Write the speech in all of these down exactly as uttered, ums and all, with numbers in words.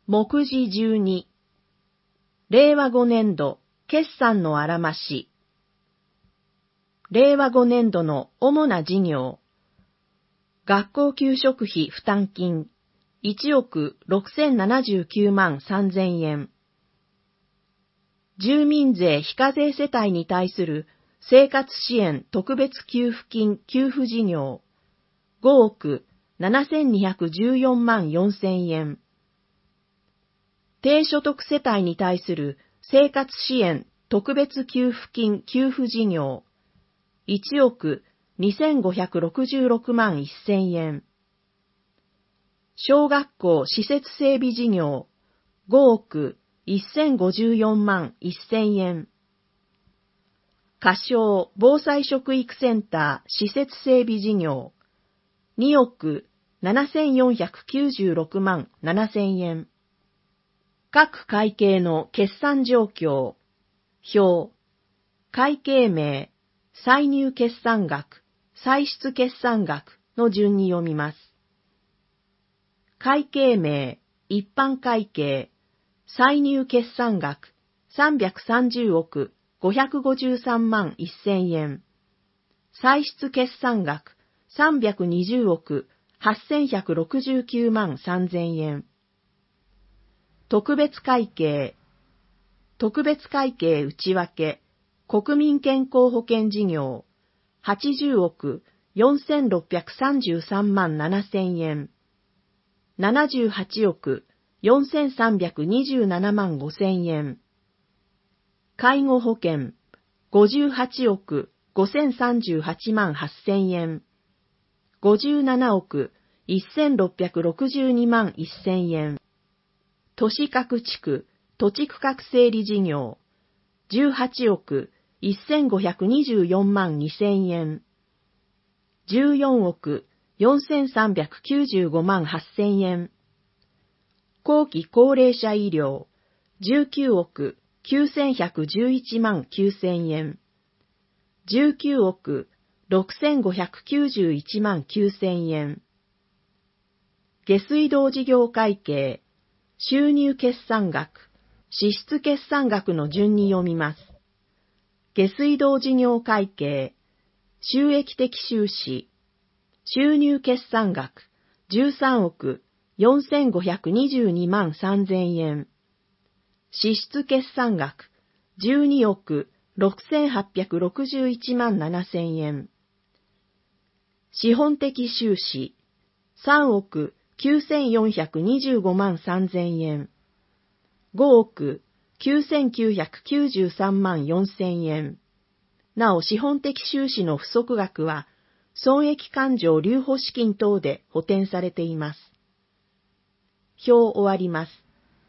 目次じゅうに、れいわごねんど決算のあらまし。れいわごねんどの主な事業。学校給食費負担金いちおくろくせんななじゅうきゅうまんさんぜんえん。住民税非課税世帯に対する生活支援特別給付金給付事業ごおくななせんにひゃくじゅうよんまんよんせんえん。低所得世帯に対する生活支援特別給付金給付事業いちおくにせんごひゃくろくじゅうろくまんせんえん。小学校施設整備事業ごおくせんごじゅうよんまんせんえん。仮称防災食育センター施設整備事業におくななせんよんひゃくきゅうじゅうろくまんななせんえん。各会計の決算状況。表。会計名、歳入決算額、歳出決算額の順に読みます。会計名、一般会計、歳入決算額、さんびゃくさんじゅうおくごひゃくごじゅうさんまんせんえん。歳出決算額、さんびゃくにじゅうおくはっせんひゃくろくじゅうきゅうまんさんぜんえん。特別会計。特別会計内訳、国民健康保険事業、はちじゅうおくよんせんろっぴゃくさんじゅうさんまんななせんえん。ななじゅうはちおくよんせんさんびゃくにじゅうななまんごせんえん。介護保険、ごじゅうはちおくごせんさんじゅうはちまんはっせんえん。ごじゅうななおくせんろっぴゃくろくじゅうにまんせんえん。都市各地区、土地区画整理事業、じゅうはちおくせんごひゃくにじゅうよんまんにせんえん。じゅうよんおくよんせんさんびゃくきゅうじゅうごまんはっせんえん。後期高齢者医療、じゅうきゅうおくきゅうせんひゃくじゅういちまんきゅうせんえん。じゅうきゅうおくろくせんごひゃくきゅうじゅういちまんきゅうせんえん。下水道事業会計、収入決算額、支出決算額の順に読みます。下水道事業会計、収益的収支、収入決算額、じゅうさんおくよんせんごひゃくにじゅうにまんさんぜんえん。支出決算額、じゅうにおくろくせんはっぴゃくろくじゅういちまんななせんえん。資本的収支、さんおくきゅうせんよんひゃくにじゅうごまんさんぜんえん。ごおくきゅうせんきゅうひゃくきゅうじゅうさんまんよんせんえん。なお資本的収支の不足額は、損益勘定留保資金等で補填されています。表終わります。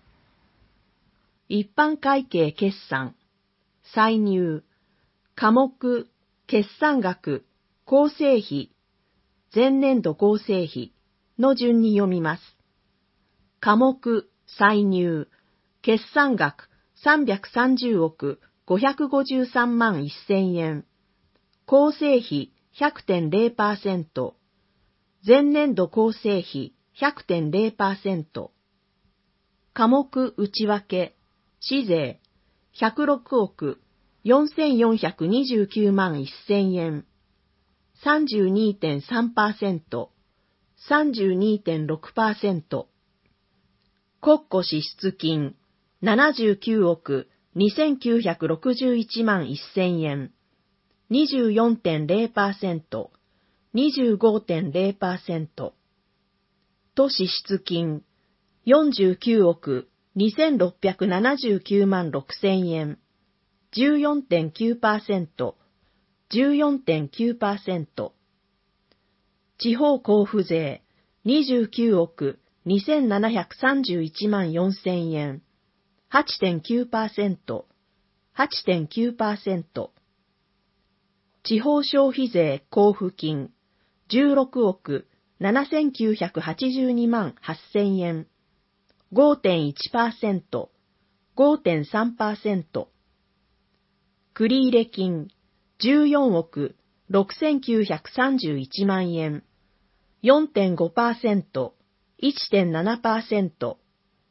一般会計決算、歳入、科目、決算額、構成費、前年度構成費の順に読みます。科目、歳入、決算額さんびゃくさんじゅうおくごひゃくごじゅうさんまんせんえん。構成費 ひゃくてんれいパーセント。前年度構成費 ひゃくてんれいパーセント。科目内訳、市税ひゃくろくおくよんせんよんひゃくにじゅうきゅうまんせんえん。さんじゅうにてんさんパーセント。さんじゅうにてんろくパーセント。国庫支出金ななじゅうきゅうおくにせんきゅうひゃくろくじゅういちまんせんえん。にじゅうよんてんれいパーセント。にじゅうごてんれいパーセント。都支出金よんじゅうきゅうおくにせんろっぴゃくななじゅうきゅうまんろくせんえん。じゅうよんてんきゅうパーセント。じゅうよんてんきゅうパーセント。地方交付税にじゅうきゅうおくにせんななひゃくさんじゅういちまんよんせんえん。はちてんきゅうパーセント。はちてんきゅうパーセント。地方消費税交付金じゅうろくおくななせんきゅうひゃくはちじゅうにまんはっせんえん。ごてんいちパーセント。ごてんさんパーセント。繰入金じゅうよんおくろくせんきゅうひゃくさんじゅういちまんえん。よんてんごパーセント。いちてんななパーセント。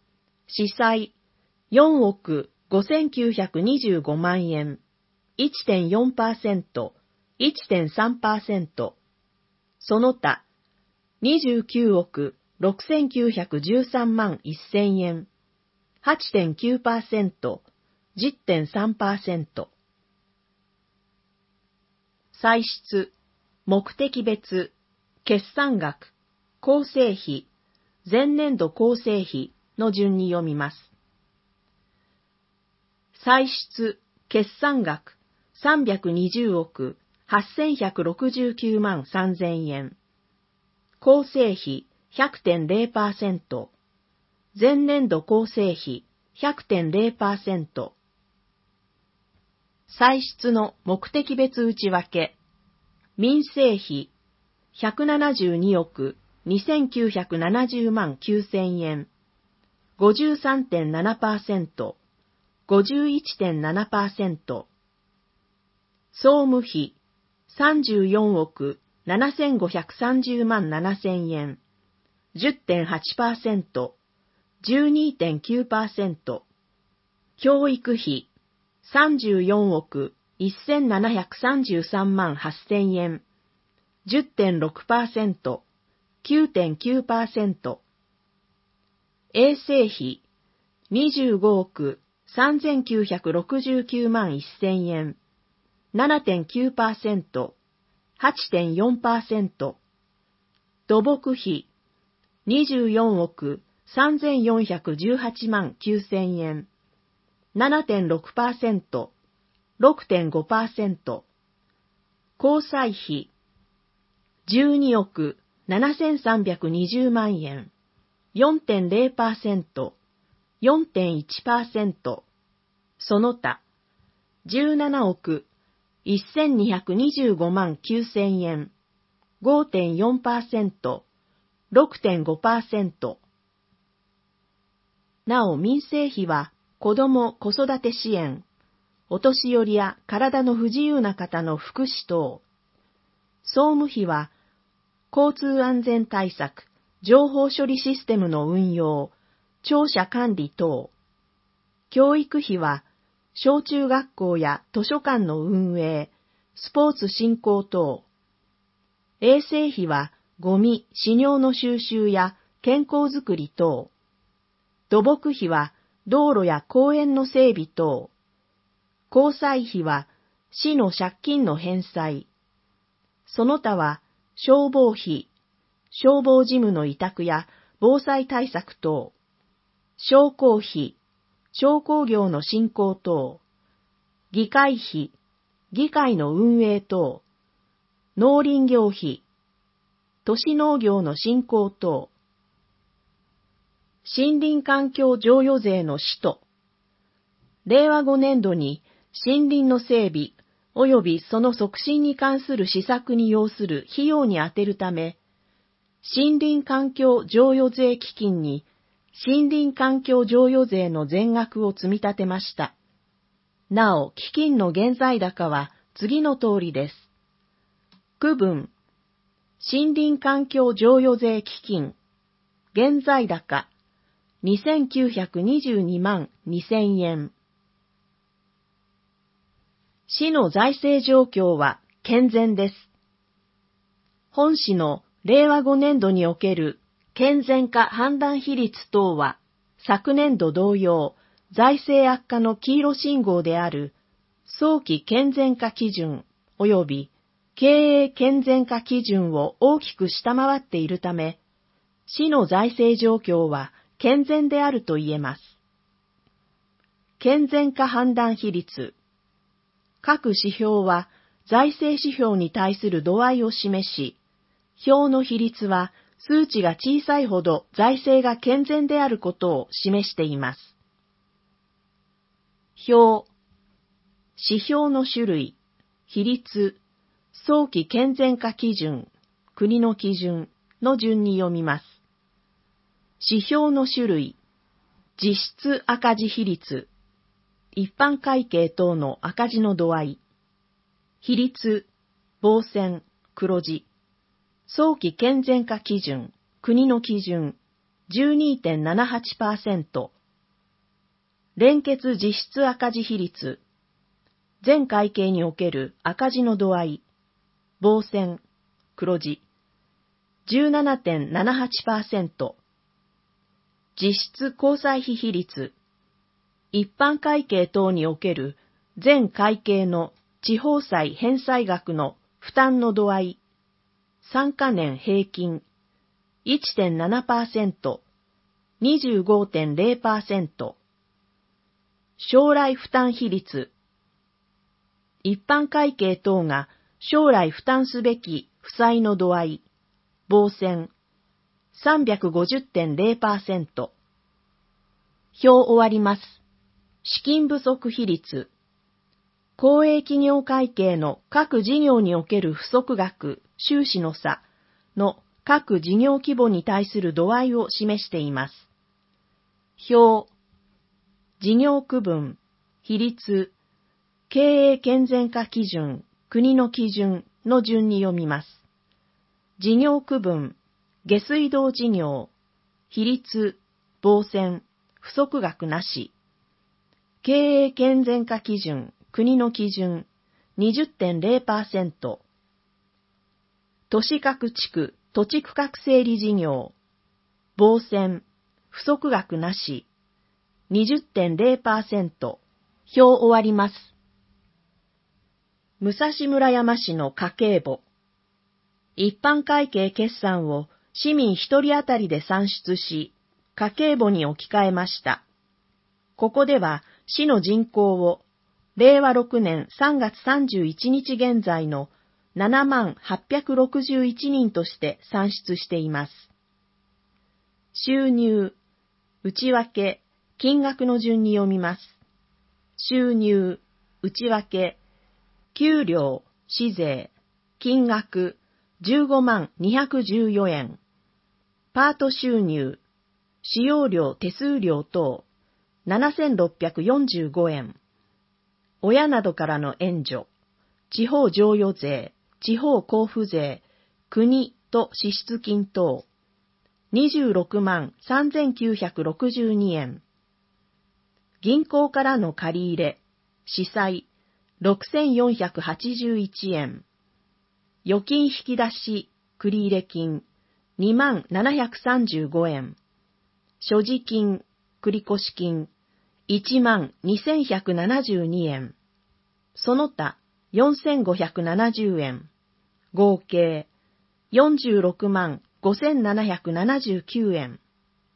司債よんおくごせんきゅうひゃくにじゅうごまんえん、いってんよんパーセント、いってんさんパーセント。その他、にじゅうきゅうおくろくせんきゅうひゃくじゅうさんまんせんえん、はちてんきゅうパーセント、じゅってんさんパーセント。歳出、目的別、決算額、構成費、前年度構成費の順に読みます。歳出、決算額、さんびゃくにじゅうおくはっせんひゃくろくじゅうきゅうまんさんぜんえん。構成費 ひゃくてんぜろパーセント。前年度構成費 ひゃくてんぜろパーセント。歳出の目的別内訳。民生費ひゃくななじゅうにおくにせんきゅうひゃくななじゅうまんきゅうせんえん。ごじゅうさんてんななパーセント。ごじゅういってんななパーセント。総務費さんじゅうよんおくななせんごひゃくさんじゅうまんななせんえん。じゅってんはちパーセント。じゅうにてんきゅうパーセント。教育費さんじゅうよんおくせんななひゃくさんじゅうさんまんはっせんえん。じゅってんろくパーセント。きゅうてんきゅうパーセント。衛生費にじゅうごおくさんぜんきゅうひゃくろくじゅうきゅうまんせんえん。ななてんきゅうパーセント。はちてんよんパーセント。土木費にじゅうよんおくさんぜんよんひゃくじゅうはちまんきゅうせんえん。ななてんろくパーセント。ろくてんごパーセント。交際費じゅうにおくななせんさんびゃくにじゅうまんえん。よんてんぜろパーセント。よんてんいちパーセント。その他、じゅうななおくせんにひゃくにじゅうごまんきゅうせんえん。ごてんよんパーセント。ろくてんごパーセント。なお民生費は子ども・子育て支援、お年寄りや体の不自由な方の福祉等、総務費は交通安全対策、情報処理システムの運用、庁舎管理等、教育費は小中学校や図書館の運営、スポーツ振興等、衛生費はゴミ・飼料の収集や健康づくり等、土木費は道路や公園の整備等、交際費は市の借金の返済、その他は消防費、消防事務の委託や防災対策等、商工費、商工業の振興等、議会費、議会の運営等、農林業費、都市農業の振興等、森林環境譲与税の使途。れいわごねんどに森林の整備及びその促進に関する施策に要する費用に充てるため、森林環境譲与税基金に森林環境譲与税の全額を積み立てました。なお、基金の現在高は次の通りです。区分、森林環境譲与税基金、現在高、にせんきゅうひゃくにじゅうにまんにせんえん。市の財政状況は健全です。本市のれいわごねんどにおける健全化判断比率等は、昨年度同様、財政悪化の黄色信号である早期健全化基準及び経営健全化基準を大きく下回っているため、市の財政状況は健全であると言えます。健全化判断比率。各指標は財政指標に対する度合いを示し、表の比率は数値が小さいほど財政が健全であることを示しています。表。指標の種類、比率、早期健全化基準、国の基準の順に読みます。指標の種類、実質赤字比率、一般会計等の赤字の度合い、比率、棒線、黒字、早期健全化基準、国の基準、じゅうにてんななはちパーセント、 連結実質赤字比率、全会計における赤字の度合い、棒線、黒字、じゅうななてんななはちパーセント、実質交際費比率、一般会計等における全会計の地方債返済額の負担の度合い、さんかねん平均、いってんななパーセント、にじゅうごてんれいパーセント、将来負担比率、一般会計等が将来負担すべき負債の度合い、棒線、さんびゃくごじゅってんれいパーセント。表終わります。資金不足比率、公営企業会計の各事業における不足額、収支の差の各事業規模に対する度合いを示しています。表、事業区分、比率、経営健全化基準、国の基準の順に読みます。事業区分、下水道事業、比率、棒線、不足額なし。経営健全化基準、国の基準、にじゅってんれいパーセント。都市各地区、土地区画整理事業、棒線、不足額なし。にじゅってんれいパーセント。表終わります。武蔵村山市の家計簿。一般会計決算を市民一人当たりで算出し、家計簿に置き換えました。ここでは市の人口をれいわろくねんさんがつさんじゅういちにち現在のななまんはっぴゃくろくじゅういちにんとして算出しています。収入、内訳、金額の順に読みます。収入、内訳、給料、市税、金額、じゅうごまんにひゃくじゅうよえん。パート収入、使用料手数料等、ななせんろっぴゃくよんじゅうごえん。親などからの援助、地方譲与税、地方交付税、国と支出金等、にじゅうろくまんさんぜんきゅうひゃくろくじゅうにえん。銀行からの借り入れ、支債、ろくせんよんひゃくはちじゅういちえん。預金引き出し、繰入金、にまんななひゃくさんじゅうごえん。所持金、繰越金、いちまんにせんひゃくななじゅうにえん。その他、よんせんごひゃくななじゅうえん。合計、よんじゅうろくまんごせんななひゃくななじゅうきゅうえん。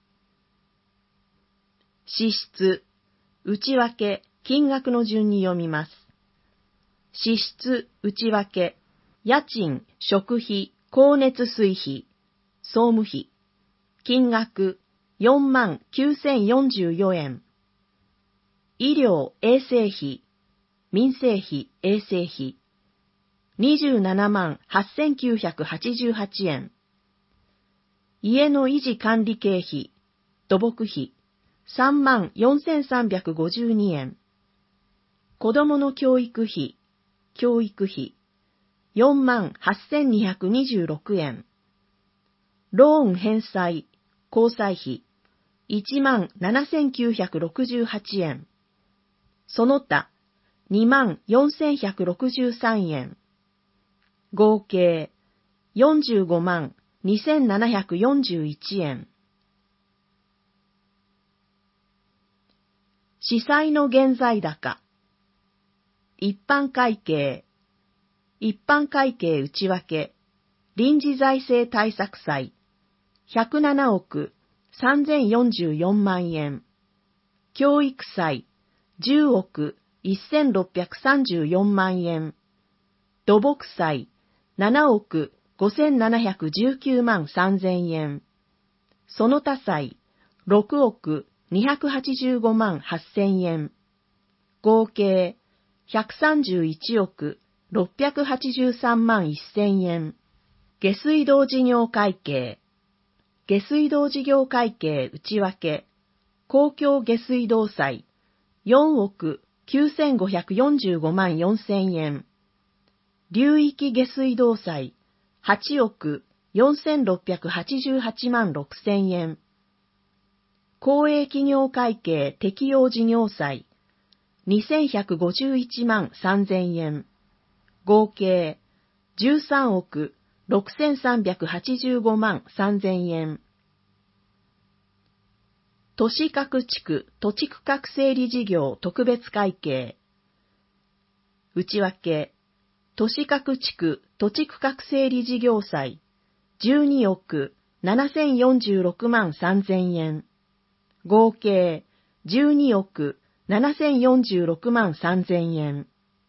支出、内訳、金額の順に読みます。支出、内訳、家賃、食費、光熱水費、総務費、金額、よんまんきゅうせんよんじゅうよえん。医療、衛生費、民生費、衛生費、にじゅうななまんはっせんきゅうひゃくはちじゅうはちえん。家の維持管理経費、土木費、さんまんよんせんさんびゃくごじゅうにえん。子供の教育費、教育費、よんまんはっせんにひゃくにじゅうろくえん。ローン返済、交際費、いちまんななせんきゅうひゃくろくじゅうはちえん。その他、にまんよんせんひゃくろくじゅうさんえん。合計、よんじゅうごまんにせんななひゃくよんじゅういちえん。司債の現在高。一般会計。一般会計内訳。臨時財政対策債。ひゃくななおくさんぜんよんじゅうよんまんえん。教育債。じゅうおくせんろっぴゃくさんじゅうよんまんえん。土木債。ななおくごせんななひゃくじゅうきゅうまんさんぜんえん。その他債。ろくおくにひゃくはちじゅうごまんはっせんえん。合計ひゃくさんじゅういちおくろっぴゃくはちじゅうさんまんせんえん。下水道事業会計。下水道事業会計内訳。公共下水道債。よんおくきゅうせんごひゃくよんじゅうごまんよんせんえん。流域下水道債。はちおくよんせんろっぴゃくはちじゅうはちまんろくせんえん。 公営企業会計適用事業債にせんひゃくごじゅういちまんさんぜんえん、合計じゅうさんおくろくせんさんびゃくはちじゅうごまんさんぜんえん。都市各地区土地区画整理事業特別会計。内訳、都市各地区土地区画整理事業債じゅうにおくななせんよんじゅうろくまんさんぜんえん。合計じゅうにおくななせんよんじゅうろくまんさんぜんえん。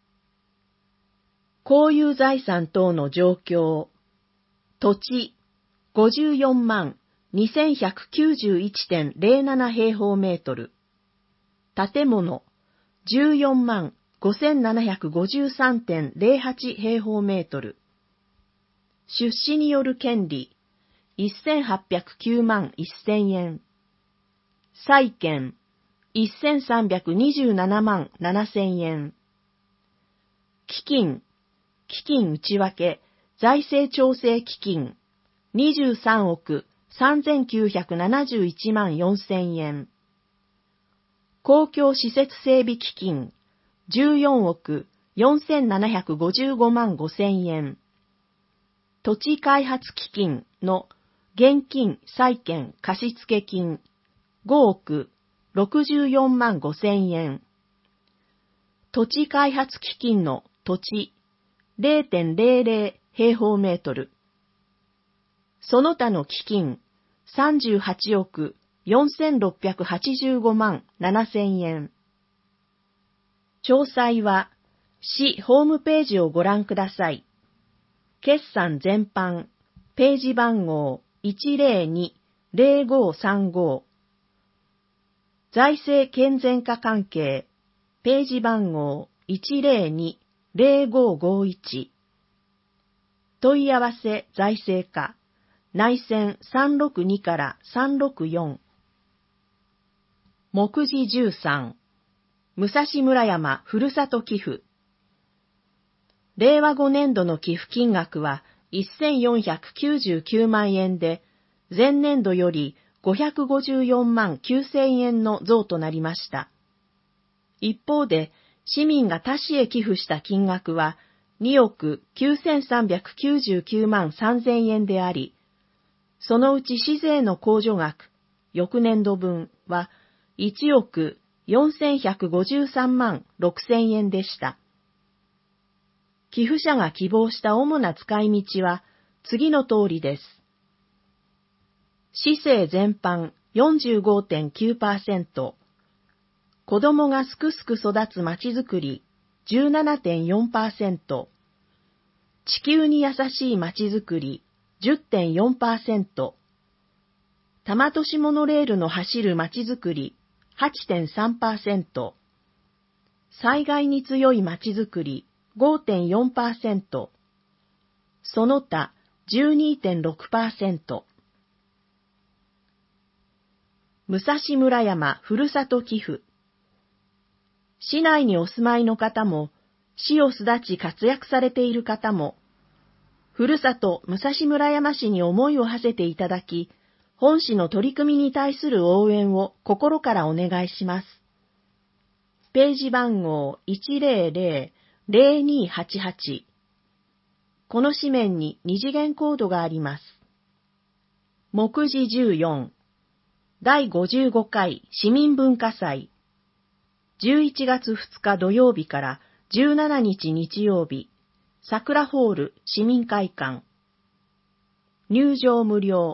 公有財産等の状況。土地ごじゅうよんまんにせんひゃくきゅうじゅういちてんぜろなな平方メートル。建物じゅうよんまんごせんななひゃくごじゅうさんてんぜろはち平方メートル。出資による権利せんはっぴゃくきゅうまんせんえん。債権せんさんびゃくにじゅうななまんななせんえん。基金、基金内訳、財政調整基金にじゅうさんおくさんぜんきゅうひゃくななじゅういちまんよんせんえん。公共施設整備基金じゅうよんおくよんせんななひゃくごじゅうごまんごせんえん。土地開発基金の現金債権貸付金ごおくろくじゅうよんまんごせんえん。土地開発基金の土地 れいてんぜろぜろ平方メートル。その他の基金さんじゅうはちおくよんせんろっぴゃくはちじゅうごまんななせんえん。詳細は市ホームページをご覧ください。決算全般、ページ番号いちぜろにぜろごさんご。財政健全化関係、ページ番号いちぜろにぜろごごいち。問い合わせ財政課、内線さんろくにからさんろくよん。目次じゅうさん、武蔵村山ふるさと寄付。れいわごねんどの寄付金額はせんよんひゃくきゅうじゅうきゅうまんえんで、前年度よりごひゃくごじゅうよんまんきゅうせんえんの増となりました。一方で、市民が他市へ寄付した金額はにおくきゅうせんさんびゃくきゅうじゅうきゅうまんさんぜんえんであり、そのうち市税の控除額、翌年度分はいちおくよんせんひゃくごじゅうさんまんろくせんえんでした。寄付者が希望した主な使い道は次の通りです。市政全般 よんじゅうごてんきゅうパーセント、子どもがすくすく育つまちづくり じゅうななてんよんパーセント、地球に優しいまちづくり じゅってんよんパーセント、多摩都市モノレールの走るまちづくり はちてんさんパーセント、災害に強いまちづくり ごてんよんパーセント、その他 じゅうにてんろくパーセント。武蔵村山ふるさと寄付。市内にお住まいの方も、市を巣立ち活躍されている方も、ふるさと武蔵村山市に思いを馳せていただき、本市の取り組みに対する応援を心からお願いします。ページ番号いちぜろぜろぜろにはちはち。この紙面に二次元コードがあります。目次じゅうよん。だいごじゅうごかい市民文化祭。じゅういちがつふつか土曜日からじゅうしちにち日曜日、桜ホール市民会館。入場無料。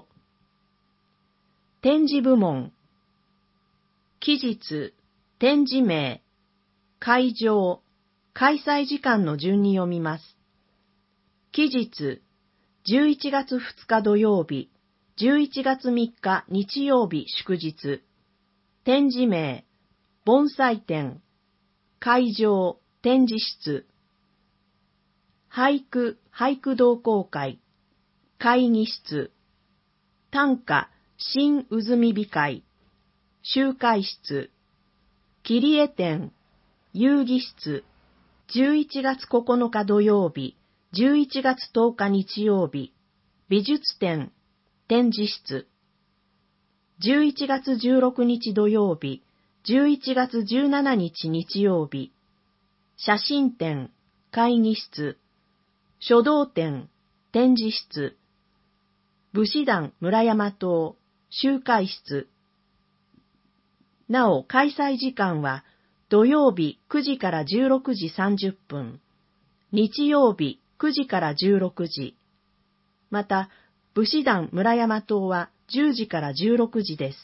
展示部門。期日、展示名、会場、開催時間の順に読みます。期日、じゅういちがつふつか土曜日、じゅういちがつみっか日曜日祝日。展示名、盆栽展。会場、展示室。俳句、俳句同好会。会議室。短歌、新渦見美会。集会室。切り絵展。遊戯室。じゅういちがつここのか土曜日、じゅういちがつとおか日曜日。美術展。展示室。 じゅういちがつじゅうろくにち土曜日、じゅういちがつじゅうしちにち日曜日、写真展、会議室、書道展、展示室、武士団村山棟、集会室。なお、開催時間は土曜日くじからじゅうろくじさんじゅっぷん、日曜日くじからじゅうろくじ、また、武士団村山棟はじゅうじからじゅうろくじです。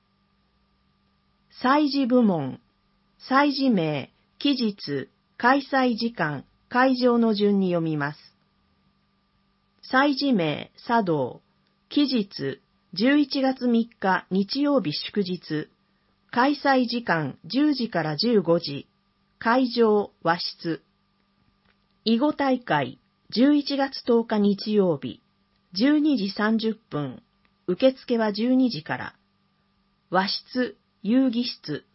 祭事部門、祭事名、期日、開催時間、会場の順に読みます。祭事名、茶道、期日、じゅういちがつみっか日曜日祝日、開催時間じゅうじからじゅうごじ、会場和室。囲碁大会じゅういちがつとおか日曜日、じゅうにじさんじゅっぷん、受付はじゅうにじから。和室、遊戯室。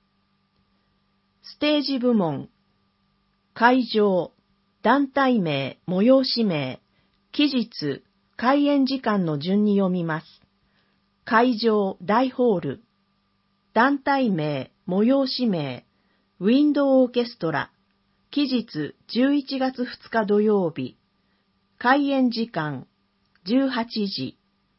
ステージ部門、会場、団体名、催し名、期日、開演時間の順に読みます。会場、大ホール。団体名、催し名、ウィンドウオーケストラ、期日じゅういちがつふつか土曜日、開演時間じゅうはちじ。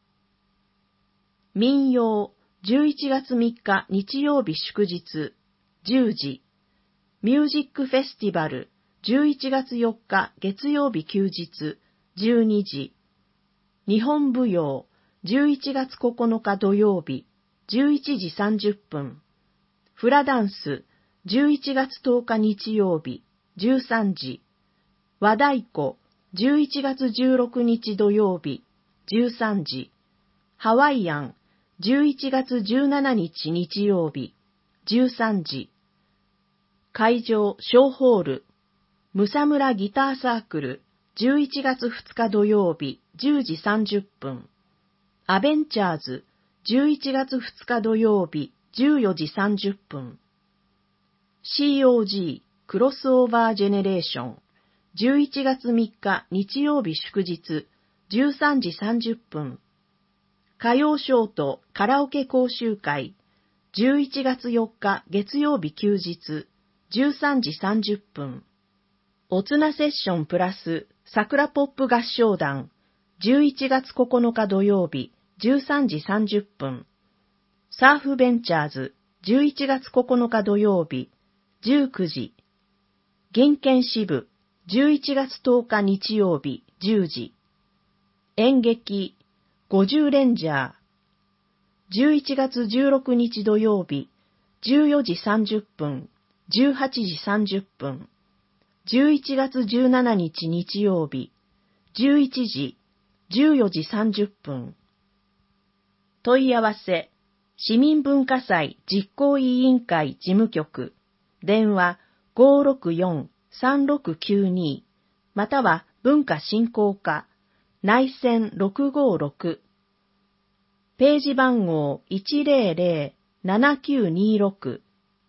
民謡じゅういちがつみっか日曜日祝日じゅうじ、ミュージックフェスティバルじゅういちがつよっか月曜日休日じゅうにじ、日本舞踊じゅういちがつここのか土曜日じゅういちじさんじゅっぷん、フラダンスじゅういちがつとおか日曜日じゅうさんじ、和太鼓じゅういちがつじゅうろくにち土曜日じゅうさんじ、ハワイアンじゅういちがつじゅうしちにち日曜日じゅうさんじ、会場小ホール、ムサムラギターサークルじゅういちがつふつか土曜日じゅうじさんじゅっぷん、アベンチャーズじゅういちがつふつか土曜日じゅうよじさんじゅっぷん、シーオージー クロスオーバージェネレーションじゅういちがつみっか日曜日祝日じゅうさんじさんじゅっぷん、歌謡ショートカラオケ講習会じゅういちがつよっか月曜日休日じゅうさんじさんじゅっぷん、おつなセッションプラス桜ポップ合唱団じゅういちがつここのか土曜日じゅうさんじさんじゅっぷん、サーフベンチャーズじゅういちがつここのか土曜日じゅうくじ、銀剣支部じゅういちがつとおか日曜日じゅうじ、演劇ごじゅうレンジャーじゅういちがつじゅうろくにち土曜日じゅうよじさんじゅっぷん、じゅうはちじさんじゅっぷん、じゅういちがつじゅうしちにち日曜日じゅういちじ、じゅうよじさんじゅっぷん。問い合わせ、市民文化祭実行委員会事務局、電話 ごーろくよん さんろくきゅうに または文化振興課、内線ろくごろく、ページ番号 いちぜろぜろ ななきゅうにろく、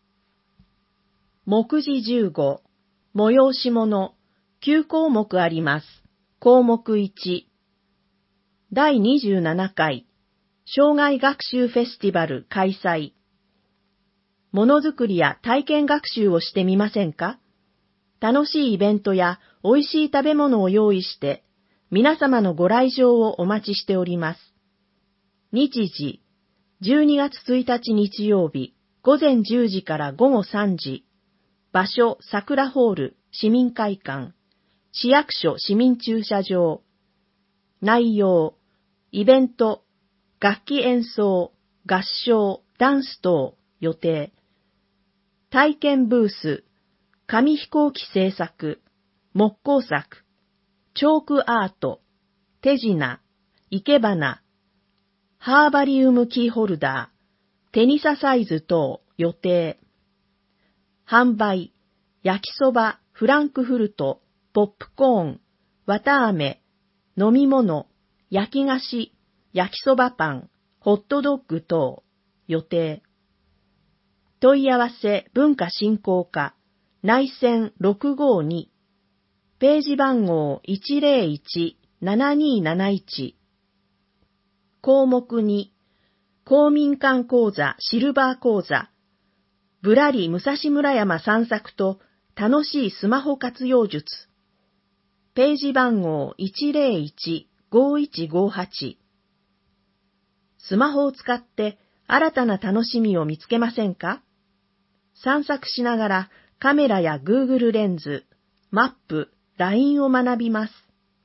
目次じゅうご、催し物、きゅうこうもくあります。項目いち、だいにじゅうななかい、生涯学習フェスティバル開催。ものづくりや体験学習をしてみませんか？楽しいイベントや美味しい食べ物を用意して、皆様のご来場をお待ちしております。日時、じゅうにがつついたち日曜日、午前じゅうじから午後さんじ。場所、桜ホール、市民会館、市役所市民駐車場。内容、イベント、楽器演奏、合唱、ダンス等、予定。体験ブース、紙飛行機製作、木工作、チョークアート、手品、生け花、ハーバリウムキーホルダー、テニササイズ等、予定。販売、焼きそば、フランクフルト、ポップコーン、綿あめ、飲み物、焼き菓子、焼きそばパン、ホットドッグ等、予定。問い合わせ文化振興課、内線ろくごに、ページ番号 いちぜろいち ななにーなないち。項目に、 公民館講座シルバー講座、ぶらり武蔵村山散策と楽しいスマホ活用術。ページ番号 いちゼロいち ごいちごはち。スマホを使って新たな楽しみを見つけませんか？散策しながらカメラや Google レンズ、マップ、ライン を学びます。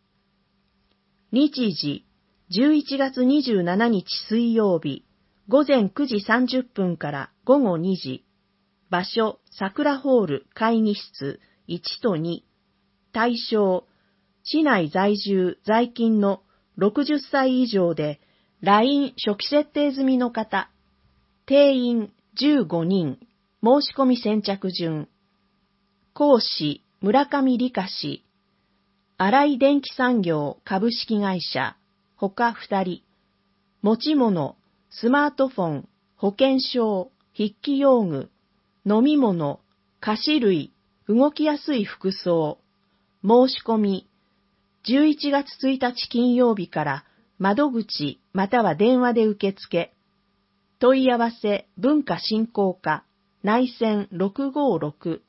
日時、じゅういちがつにじゅうしちにち水曜日、ごぜんくじさんじゅっぷんからごごにじ。場所、桜ホール会議室いちとに。対象、市内在住在勤のろくじゅっさい以上で ライン 初期設定済みの方。定員じゅうごにん。申し込み先着順。講師、村上理香氏。新井電気産業株式会社。他ふたり。持ち物、スマートフォン、保険証、筆記用具、飲み物、菓子類、動きやすい服装。申し込み、じゅういちがつついたち金曜日から窓口または電話で受付。問い合わせ文化振興課内線ろくごろく。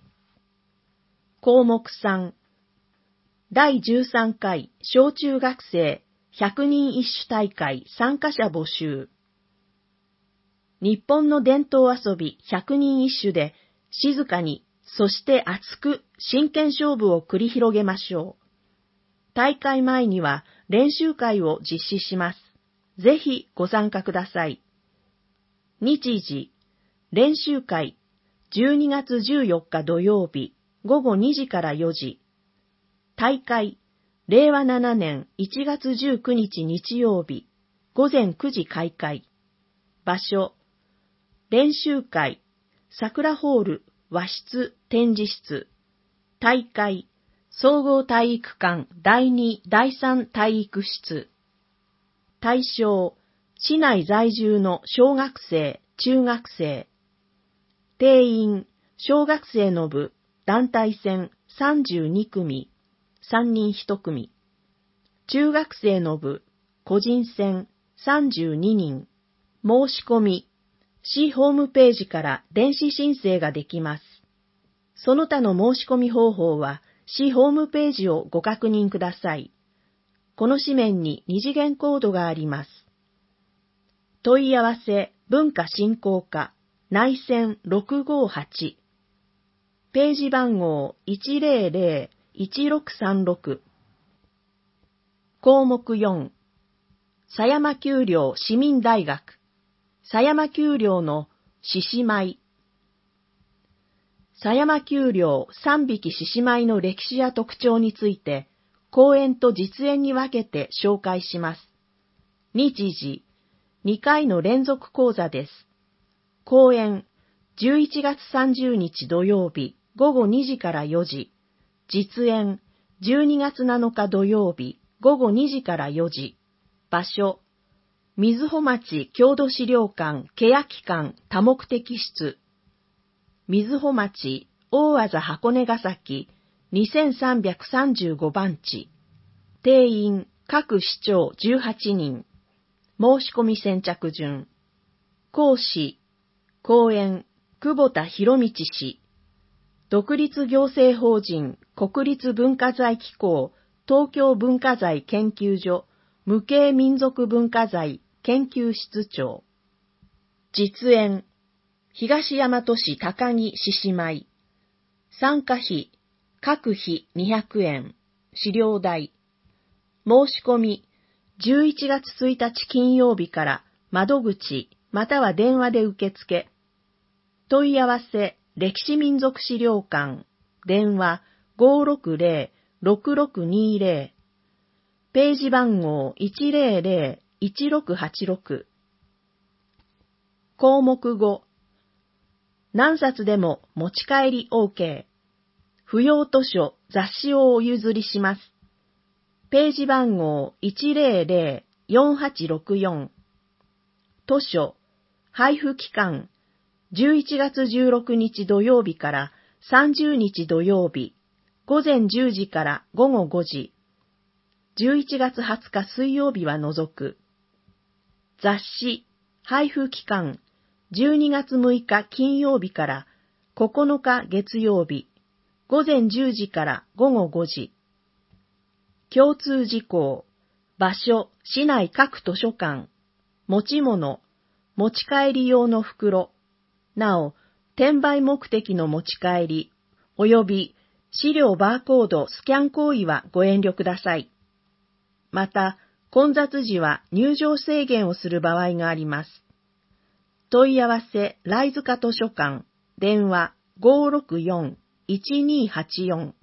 項目さん。だいじゅうさんかい小中学生ひゃくにん一首大会参加者募集。日本の伝統遊びひゃくにん一首で静かに、そして熱く真剣勝負を繰り広げましょう。大会前には練習会を実施します。ぜひご参加ください。日時、練習会、じゅうにがつじゅうよっか土曜日、ごごにじからよじ。大会、れいわななねんいちがつじゅうくにち日曜日、ごぜんくじ開会。場所、練習会、桜ホール和室展示室。大会、総合体育館だいに、だいさん体育室。対象、市内在住の小学生、中学生。定員、小学生の部、団体戦さんじゅうにくみ、さんにんひとくみ。中学生の部、個人戦さんじゅうににん。申し込み、市ホームページから電子申請ができます。その他の申し込み方法は、市ホームページをご確認ください。この紙面に二次元コードがあります。問い合わせ文化振興課内線ろくごはち。ページ番号 いちゼロゼロいちろくさんろく。項目よん。狭山丘陵市民大学。狭山丘陵の獅子舞。狭山丘陵三匹獅子舞の歴史や特徴について、講演と実演に分けて紹介します。日時、にかいの連続講座です。講演、じゅういちがつさんじゅうにち土曜日、ごごにじからよじ。実演、じゅうにがつなのか土曜日、ごごにじからよじ。場所、瑞穂町郷土資料館欅館多目的室。瑞穂町大字箱根ヶ崎にせんさんびゃくさんじゅうごばんち。定員各市長じゅうはちにん。申し込み先着順。講師、講演、久保田博道氏。独立行政法人国立文化財機構東京文化財研究所無形民族文化財研究室長。実演、東大和市高木獅子舞。参加費、各費にひゃくえん。資料代。申し込み、じゅういちがつついたち金曜日から窓口または電話で受付。問い合わせ、歴史民族資料館。電話 ごーろくゼロ ろくろくにゼロ。ページ番号 いちゼロゼロ いちろくはちろく。項目ご。何冊でも持ち帰り OK。不要図書、雑誌をお譲りします。ページ番号 いちゼロゼロ よんはちろくよん。図書、配布期間、じゅういちがつじゅうろくにち土曜日からさんじゅうにち土曜日、ごぜんじゅうじからごごごじ。じゅういちがつはつか水曜日は除く。雑誌、 配布期間、じゅうにがつむいか金曜日からここのか月曜日、午前じゅうじから午後ごじ。共通事項、場所、市内各図書館、持ち物、持ち帰り用の袋、なお、転売目的の持ち帰り、及び資料バーコードスキャン行為はご遠慮ください。また、混雑時は入場制限をする場合があります。問い合わせ、来塚図書館、電話 ごーろくよん いちにーはちよん。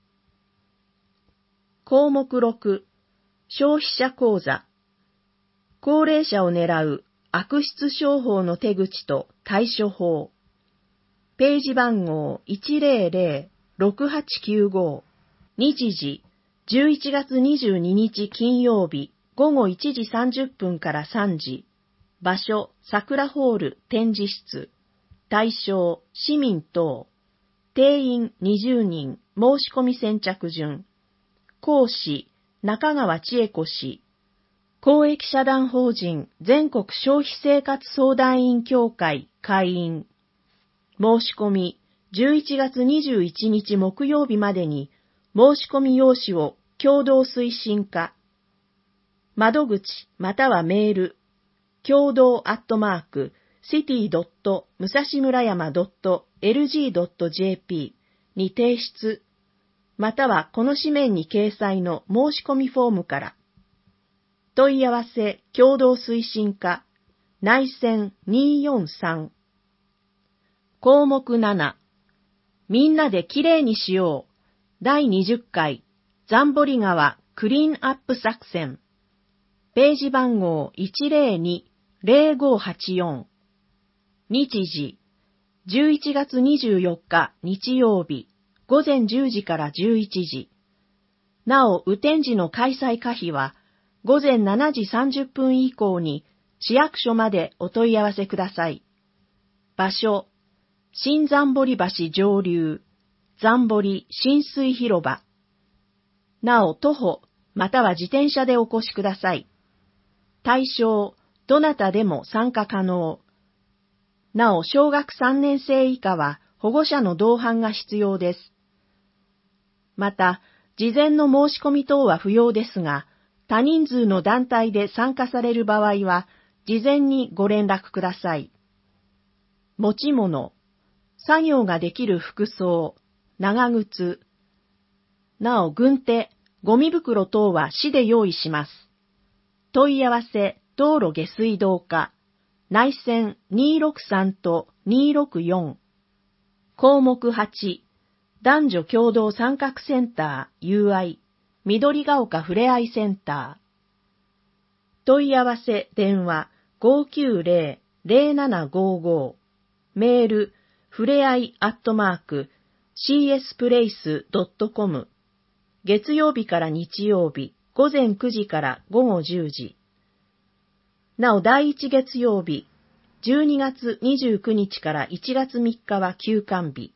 項目ろく、消費者講座。高齢者を狙う悪質商法の手口と対処法。ページ番号 いちぜろぜろろくはちきゅうご。日時、じゅういちがつにじゅうににち金曜日、午後いちじさんじゅっぷんからさんじ。場所、桜ホール展示室。対象、市民等。定員にじゅうにん、申し込み先着順。講師、中川千恵子氏。公益社団法人全国消費生活相談員協会会員。申し込み、じゅういちがつにじゅういちにち木曜日までに、申し込み用紙を共同推進課。窓口またはメール、共同アットマーク、シティドットむさしむらやまドットエルジードットジェーピー に提出、またはこの紙面に掲載の申し込みフォームから。問い合わせ共同推進課、内線にーよんさん。項目なな、みんなできれいにしよう。だいにじゅっかい、ザンボリ川クリーンアップ作戦。ページ番号 いちぜろにぜろごはちよん。日時、じゅういちがつにじゅうよっか日曜日、午前じゅうじからじゅういちじ。なお、雨天時の開催可否は、午前しちじさんじゅっぷん以降に市役所までお問い合わせください。場所、新ザンボリ橋上流、ザンボリ浸水広場。なお、徒歩、または自転車でお越しください。対象、どなたでも参加可能。なお、小学さんねんせい以下は保護者の同伴が必要です。また、事前の申し込み等は不要ですが、多人数の団体で参加される場合は、事前にご連絡ください。持ち物、作業ができる服装、長靴。なお、軍手、ゴミ袋等は市で用意します。問い合わせ、道路下水道課、内線にーろくさんとにーろくよん。項目はち、男女共同参画センター ユーアイ、緑が丘ふれあいセンター。問い合わせ電話 ごーきゅうぜろ ぜろななごーごー。メール、ふれあいアットマーク シーエスプレイスドットコム。月曜日から日曜日、午前くじから午後じゅうじ。なお、第一月曜日、じゅうにがつにじゅうくにちからいちがつみっかは休館日。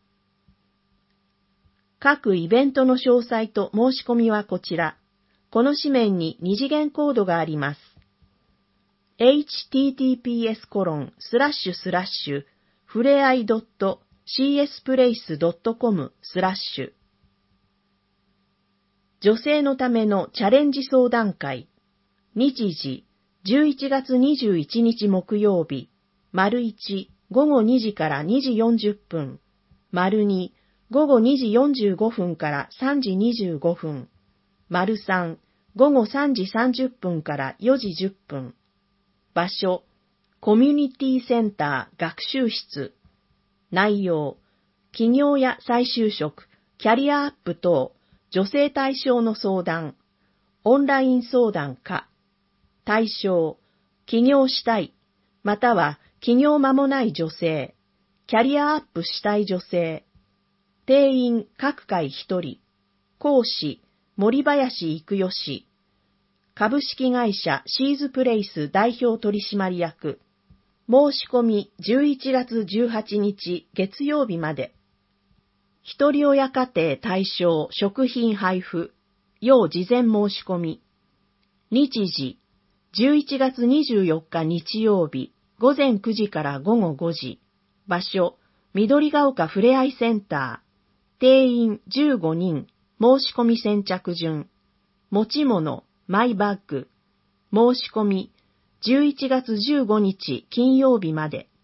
各イベントの詳細と申し込みはこちら。この紙面に二次元コードがあります。エイチティーティーピーエスコロンスラッシュスラッシュふれあい シーエスプレイスドットコム スラッシュ。女性のためのチャレンジ相談会。日時、じゅういちがつにじゅういちにち木曜日、丸いち、午後にじからにじよんじゅっぷん、丸に、午後にじよんじゅうごふんからさんじにじゅうごふん、丸さん、午後さんじさんじゅっぷんからよじじゅっぷん。場所、コミュニティセンター学習室。内容、企業や再就職、キャリアアップ等、女性対象の相談、オンライン相談か。対象、起業したい、または起業間もない女性、キャリアアップしたい女性。定員各回ひとり。講師、森林育代氏。株式会社シーズプレイス代表取締役。申し込みじゅういちがつじゅうはちにち月曜日まで。一人親家庭対象食品配布。要事前申し込み。日時、 じゅういちがつにじゅうよっか日曜日、ごぜんくじからごごごじ。場所、緑が丘ふれあいセンター。定員じゅうごにん。申し込み先着順。持ち物、マイバッグ。申し込み、じゅういちがつじゅうごにち金曜日まで。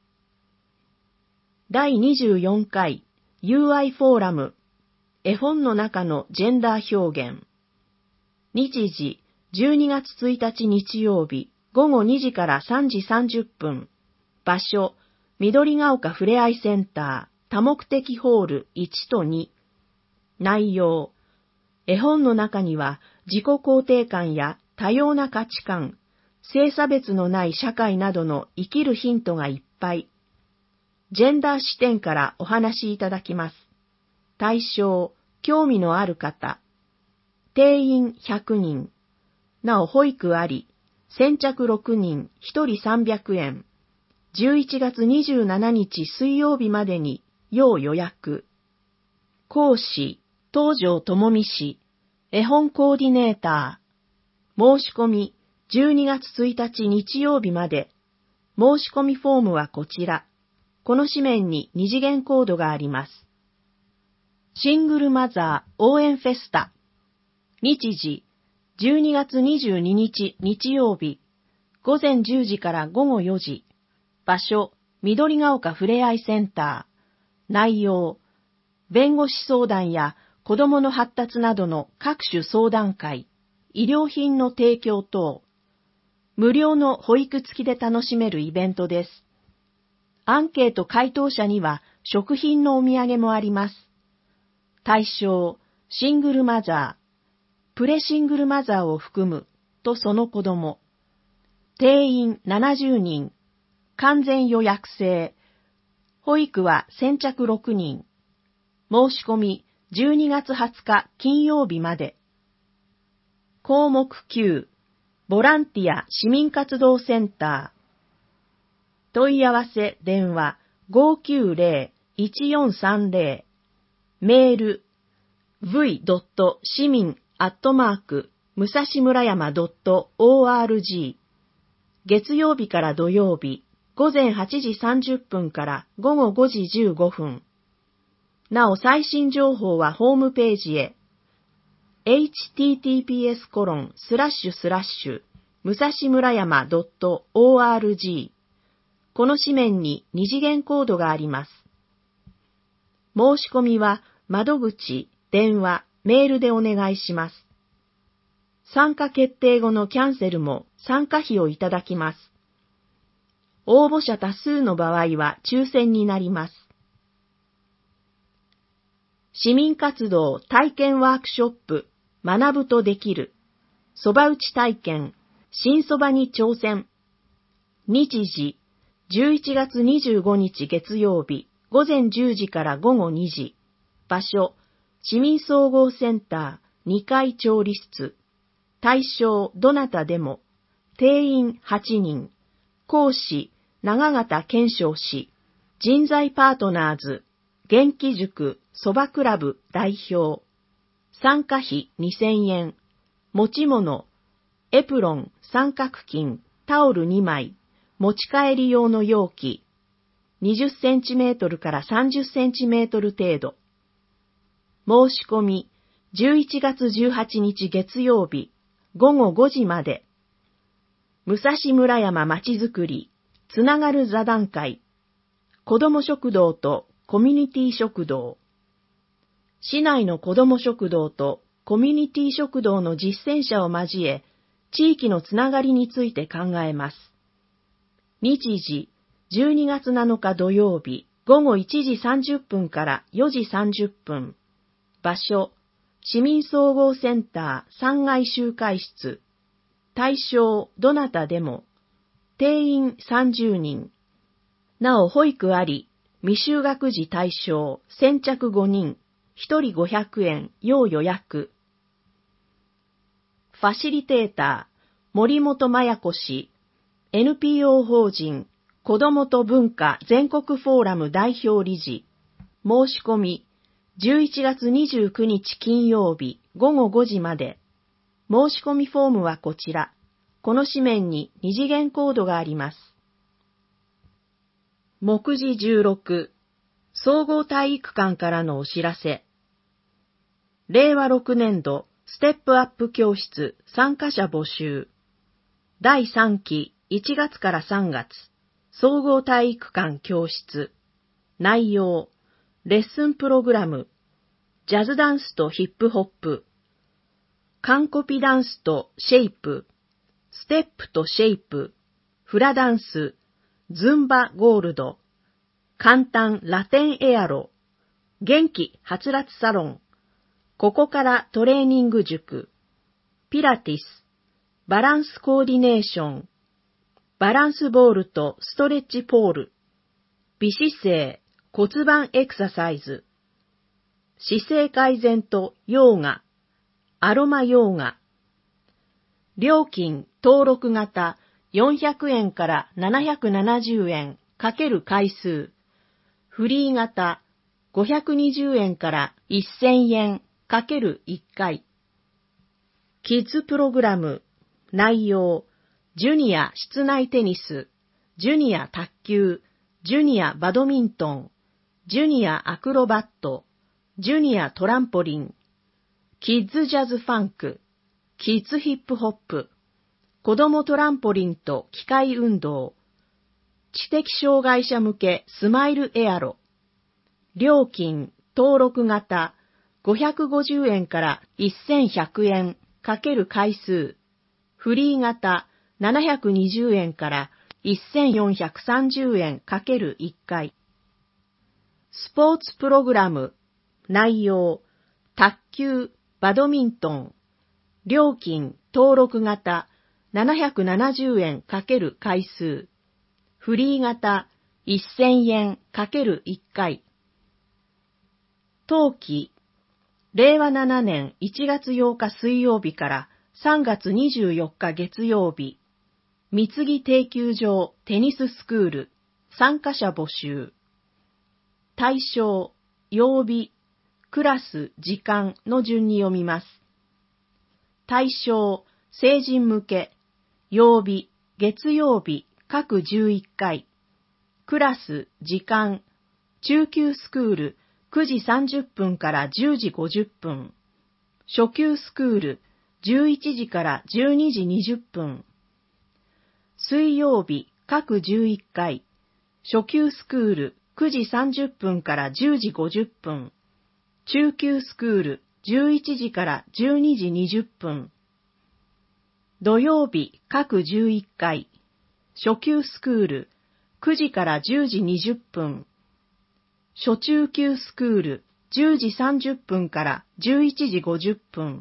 だいにじゅうよんかい ユーアイ フォーラム。絵本の中のジェンダー表現。日時、じゅうにがつついたち日曜日、ごごにじからさんじさんじゅっぷん。場所、緑が丘ふれあいセンター、多目的ホールいちとに。内容、絵本の中には自己肯定感や多様な価値観、性差別のない社会などの生きるヒントがいっぱい。ジェンダー視点からお話しいただきます。対象、興味のある方。定員ひゃくにん。なお保育あり、先着ろくにん、ひとりさんびゃくえん。じゅういちがつにじゅうしちにち水曜日までに要予約。講師、東條智美氏、絵本コーディネーター。申し込み、じゅうにがつついたち日曜日まで。申し込みフォームはこちら。この紙面に二次元コードがあります。シングルマザー応援フェスタ。日時、じゅうにがつにじゅうににち日曜日、ごぜんじゅうじからごごよじ。場所、緑が丘ふれあいセンター。内容、弁護士相談や子どもの発達などの各種相談会、医療品の提供等。無料の保育付きで楽しめるイベントです。アンケート回答者には食品のお土産もあります。対象、シングルマザー。プレシングルマザーを含む、とその子供。定員ななじゅうにん。完全予約制。保育は先着ろくにん。申し込みじゅうにがつはつか金曜日まで。項目きゅう。ボランティア市民活動センター。問い合わせ電話 ごーきゅうぜろ いちよんさんぜろ。メール ブイ 市民アットマーク、武蔵村山 .org。月曜日から土曜日、ごぜんはちじさんじゅっぷんからごごごじじゅうごふん。なお最新情報はホームページへ。エイチティーティーピーエスコロンスラッシュスラッシュ武蔵村山 .org。この紙面に二次元コードがあります。申し込みは窓口、電話、メールでお願いします。参加決定後のキャンセルも参加費をいただきます。応募者多数の場合は抽選になります。市民活動体験ワークショップ、学ぶとできる。そば打ち体験、新そばに挑戦。日時、じゅういちがつにじゅうごにち月曜日、ごぜんじゅうじからごごにじ。場所、市民総合センターにかい調理室。対象どなたでも。定員はちにん。講師長形健昌氏。人材パートナーズ。元気塾そばクラブ代表。参加費にせんえん。持ち物。エプロン、三角巾、タオルにまい。持ち帰り用の容器。にじゅっセンチメートルからさんじゅっセンチメートル程度。申し込み、じゅういちがつじゅうはちにち月曜日、ごごごじまで。武蔵村山まちづくり、つながる座談会。子ども食堂とコミュニティ食堂。市内の子ども食堂とコミュニティ食堂の実践者を交え、地域のつながりについて考えます。日時、じゅうにがつなのか土曜日、ごごいちじさんじゅっぷんからよじさんじゅっぷん。場所、市民総合センターさんがい集会室。対象どなたでも。定員さんじゅうにん。なお保育あり、未就学児対象先着ごにん。ひとりごひゃくえん要予約。ファシリテーター、森本麻也子氏。エヌピーオー 法人、子どもと文化全国フォーラム代表理事。申し込み、じゅういちがつにじゅうくにち金曜日、ごごごじまで。申し込みフォームはこちら。 この紙面に二次元コードがあります。目次じゅうろく、総合体育館からのお知らせ。れいわろくねんどステップアップ教室参加者募集。だいさんきいちがつからさんがつ、総合体育館教室。内容、レッスンプログラム、ジャズダンスとヒップホップ、カンコピダンスとシェイプ、ステップとシェイプ、フラダンス、ズンバゴールド、簡単ラテンエアロ、元気はつらつサロン、ここからトレーニング塾、ピラティス、バランスコーディネーション、バランスボールとストレッチポール、美姿勢、骨盤エクササイズ、姿勢改善とヨーガ、アロマヨーガ。料金登録型よんひゃくえんからななひゃくななじゅうえん×回数。フリー型ごひゃくにじゅうえんからせんえん×いっかい。キッズプログラム。内容、ジュニア室内テニス、ジュニア卓球、ジュニアバドミントン、ジュニアアクロバット、ジュニアトランポリン、キッズジャズファンク、キッズヒップホップ、子供トランポリンと機械運動、知的障害者向けスマイルエアロ、料金登録型ごひゃくごじゅうえんからせんひゃくえん×回数、フリー型ななひゃくにじゅうえんからせんよんひゃくさんじゅうえん×いっかい。スポーツプログラム。内容、卓球、バドミントン。料金登録型ななひゃくななじゅうえん×回数。フリー型せんえん×いっかい。冬季、れいわななねんいちがつようか水曜日からさんがつにじゅうよっか月曜日、三つ木定休場テニススクール、参加者募集。対象、曜日、クラス、時間の順に読みます。対象、成人向け、曜日、月曜日、各じゅういっかい。クラス、時間、中級スクール、くじさんじゅっぷんからじゅうじごじゅっぷん。初級スクール、じゅういちじからじゅうにじにじゅっぷん。水曜日、各じゅういっかい。初級スクール、くじさんじゅっぷんからじゅうじごじゅっぷん。中級スクール、じゅういちじからじゅうにじにじゅっぷん。土曜日、各じゅういっかい。初級スクール、くじからじゅうじにじゅっぷん。初中級スクール、じゅうじさんじゅっぷんからじゅういちじごじゅっぷん。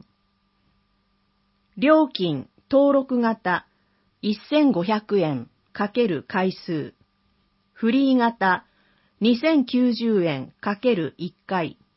料金登録型せんごひゃくえん×回数。フリー型にせんきゅうじゅうえん×いっかい。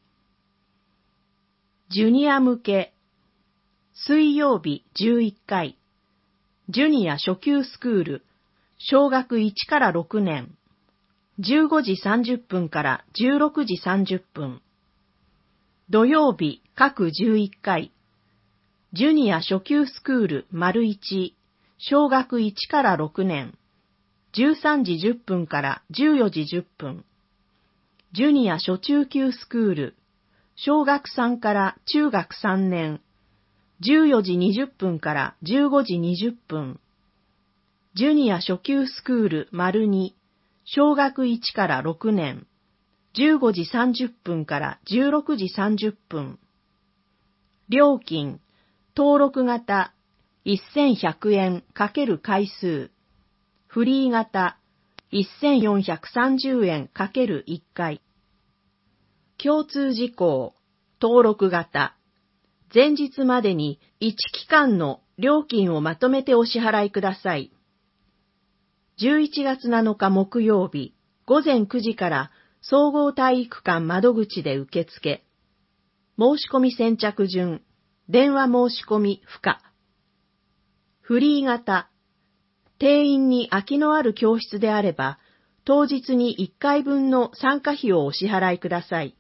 ジュニア向け。水曜日じゅういっかい。ジュニア初級スクール、小学いちからろくねん。じゅうごじさんじゅっぷんからじゅうろくじさんじゅっぷん。土曜日各じゅういっかい。ジュニア初級スクール丸いち、小学いちからろくねん。じゅうさんじじゅっぷんからじゅうよじじゅっぷん。ジュニア初中級スクール、小学さんから中学さんねん。じゅうよじにじゅっぷんからじゅうごじにじゅっぷん。ジュニア初級スクール丸に、小学いちからろくねん。じゅうごじさんじゅっぷんからじゅうろくじさんじゅっぷん。料金、登録型せんひゃくえん×回数。フリー型せんよんひゃくさんじゅうえん×いっかい。共通事項、登録型。前日までにいち期間の料金をまとめてお支払いください。じゅういちがつなのか木曜日、ごぜんくじから総合体育館窓口で受付。申し込み先着順、電話申し込み不可。フリー型。定員に空きのある教室であれば、当日にいっかいぶんの参加費をお支払いください。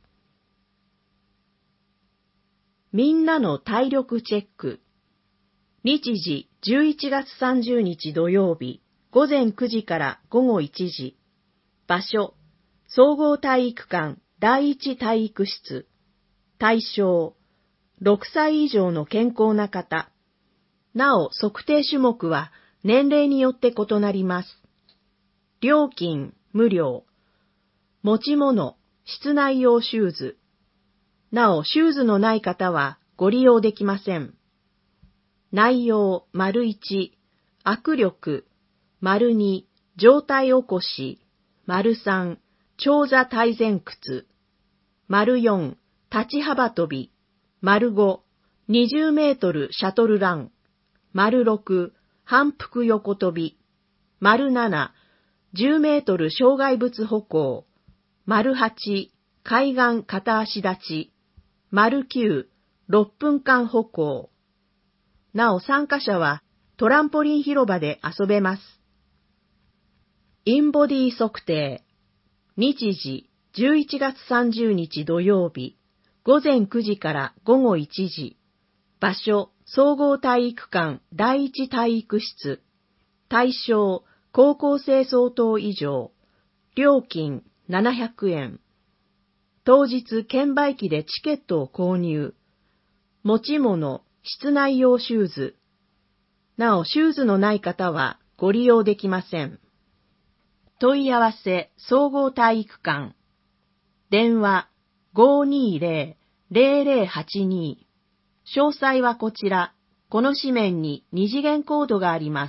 みんなの体力チェック。日時じゅういちがつさんじゅうにち土曜日、ごぜんくじからごごいちじ。場所、総合体育館第一体育室。対象、ろくさい以上の健康な方。なお、測定種目は年齢によって異なります。料金、無料。持ち物、室内用シューズ。なお、シューズのない方はご利用できません。内容、丸いち、握力、丸に、上体起こし、丸さん、長座体前屈、丸よん、立ち幅跳び、丸ご、にじゅうメートルシャトルラン、丸ろく、反復横跳び、丸なな、じゅうメートル障害物歩行、丸はち、海岸片足立ち、丸きゅう、ろっぷんかん歩行。なお参加者はトランポリン広場で遊べます。インボディ測定。日時、じゅういちがつさんじゅうにち土曜日、ごぜんくじからごごいちじ。場所、総合体育館第一体育室。対象、高校生相当以上。料金、ななひゃくえん。当日、券売機でチケットを購入。持ち物、室内用シューズ。なお、シューズのない方はご利用できません。問い合わせ、総合体育館。電話、ごーにーぜろ ぜろぜろはちに。詳細はこちら、この紙面に二次元コードがあります。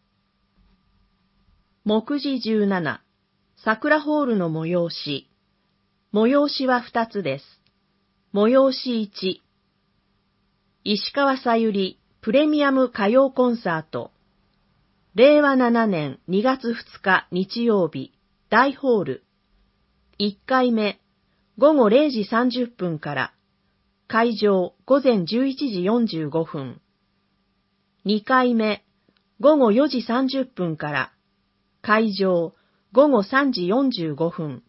目次じゅうなな、桜ホールの催し。催しはふたつです。催しいち、石川さゆりプレミアム歌謡コンサート。れいわななねんにがつふつか日曜日、大ホール。いっかいめ、ごごれいじさんじゅっぷんから。会場、ごぜんじゅういちじよんじゅうごふん。にかいめ、ごごよじさんじゅっぷんから。会場、ごごさんじよんじゅうごふん。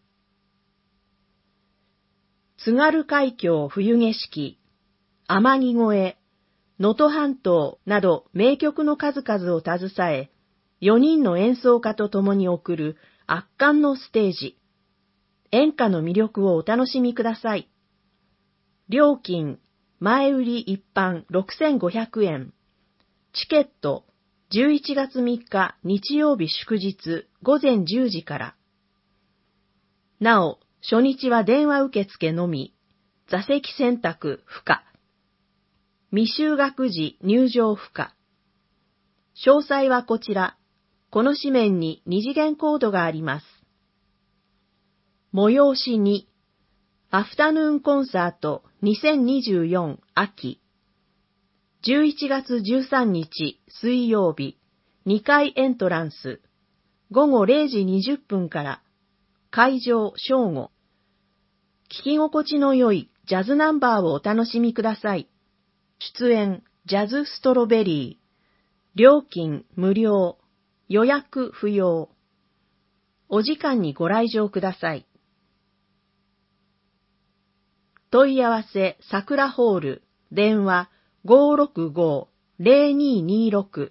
津軽海峡冬景色、天城越え、能登半島など名曲の数々を携え、よにんの演奏家と共に送る圧巻のステージ。演歌の魅力をお楽しみください。料金、前売り一般ろくせんごひゃくえん。チケット、じゅういちがつみっか日曜日祝日ごぜんじゅうじから。なお、初日は電話受付のみ、座席選択不可。未就学時入場不可。詳細はこちら、この紙面に二次元コードがあります。催しに、アフタヌーンコンサートにせんにじゅうよん秋。じゅういちがつじゅうさんにち水曜日、にかいエントランス、ごごれいじにじゅっぷんから、会場正午。聞き心地の良いジャズナンバーをお楽しみください。出演、ジャズストロベリー。料金無料。予約不要。お時間にご来場ください。問い合わせ、桜ホール。電話、ごーろくごーぜろにーにーろく。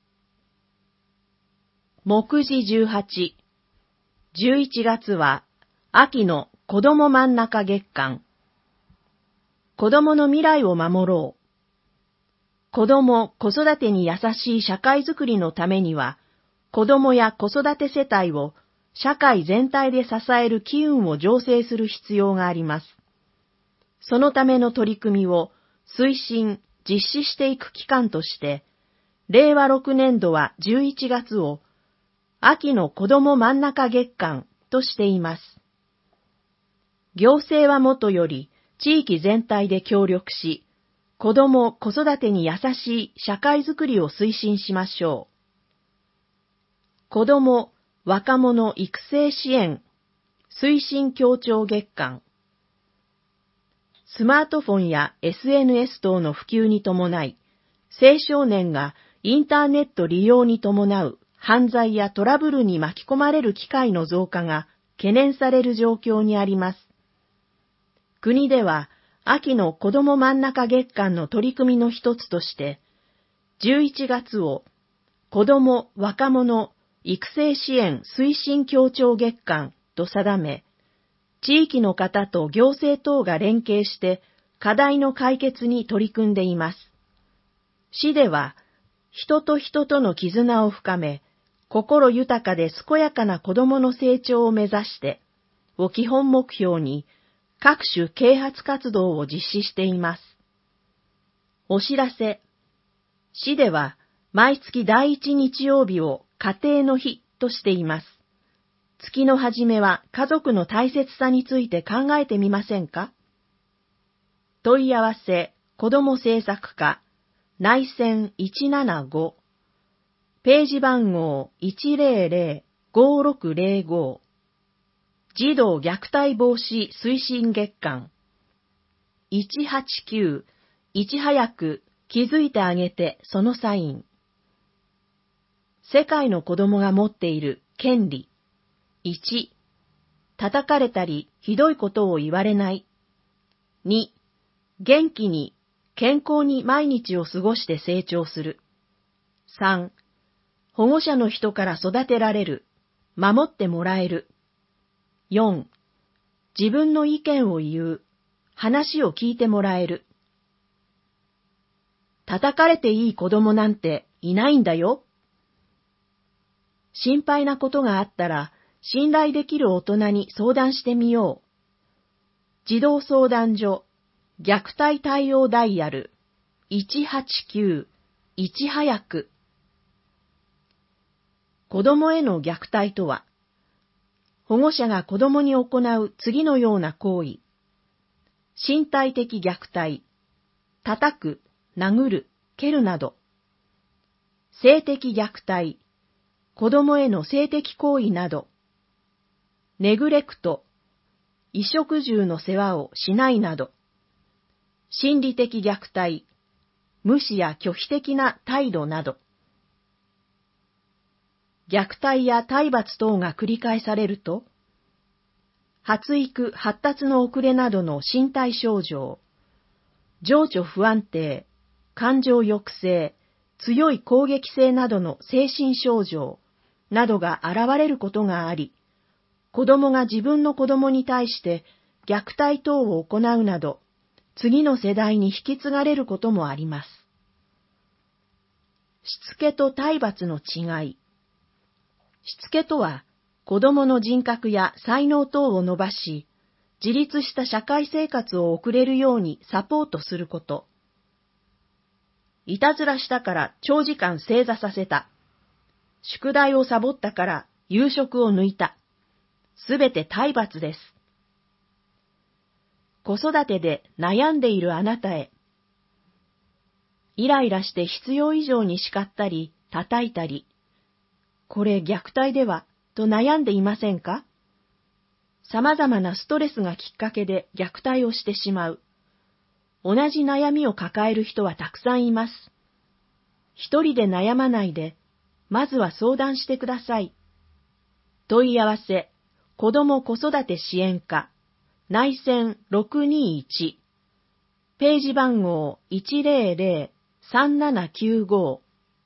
目次じゅうはち。じゅういちがつは、秋の子ども真ん中月間。子どもの未来を守ろう。子ども・子育てに優しい社会づくりのためには、子どもや子育て世帯を社会全体で支える機運を醸成する必要があります。そのための取り組みを推進・実施していく期間として、れいわろくねんどはじゅういちがつを秋の子ども真ん中月間としています。行政はもとより地域全体で協力し、子ども・子育てに優しい社会づくりを推進しましょう。子ども・若者育成支援推進協調月間。スマートフォンや エスエヌエス 等の普及に伴い、青少年がインターネット利用に伴う犯罪やトラブルに巻き込まれる機会の増加が懸念される状況にあります。国では、秋の子ども真ん中月間の取り組みの一つとして、 じゅういちがつを子ども・若者育成支援推進協調月間と定め、地域の方と行政等が連携して課題の解決に取り組んでいます。市では、人と人との絆を深め、心豊かで健やかな子どもの成長を目指して、を基本目標に各種啓発活動を実施しています。お知らせ。市では毎月第一日曜日を家庭の日としています。月の初めは家族の大切さについて考えてみませんか？問い合わせ、子ども政策課、内線いちななご、ページ番号 いちぜろぜろごろくぜろご、児童虐待防止推進月間、いちはちきゅう、いち早く気づいてあげてそのサイン。世界の子供が持っている権利。いち、叩かれたりひどいことを言われない。に、元気に健康に毎日を過ごして成長する。さん、保護者の人から育てられる、守ってもらえる。よん、自分の意見を言う、話を聞いてもらえる。叩かれていい子供なんていないんだよ。心配なことがあったら、信頼できる大人に相談してみよう。児童相談所、虐待対応ダイヤル、いちはちきゅう、いち早く。子供への虐待とは、保護者が子供に行う次のような行為。身体的虐待、叩く、殴る、蹴るなど。性的虐待、子供への性的行為など。ネグレクト、衣食住の世話をしないなど。心理的虐待、無視や拒否的な態度など。虐待や体罰等が繰り返されると、発育・発達の遅れなどの身体症状、情緒不安定、感情抑制、強い攻撃性などの精神症状などが現れることがあり、子供が自分の子供に対して虐待等を行うなど、次の世代に引き継がれることもあります。しつけと体罰の違い。しつけとは、子供の人格や才能等を伸ばし、自立した社会生活を送れるようにサポートすること。いたずらしたから長時間正座させた。宿題をサボったから夕食を抜いた。すべて体罰です。子育てで悩んでいるあなたへ。イライラして必要以上に叱ったり、叩いたり、これ虐待ではと悩んでいませんか？様々なストレスがきっかけで虐待をしてしまう。同じ悩みを抱える人はたくさんいます。一人で悩まないで、まずは相談してください。問い合わせ、子ども子育て支援課、内線ろくにいち、ページ番号 いちぜろぜろさんななきゅうご。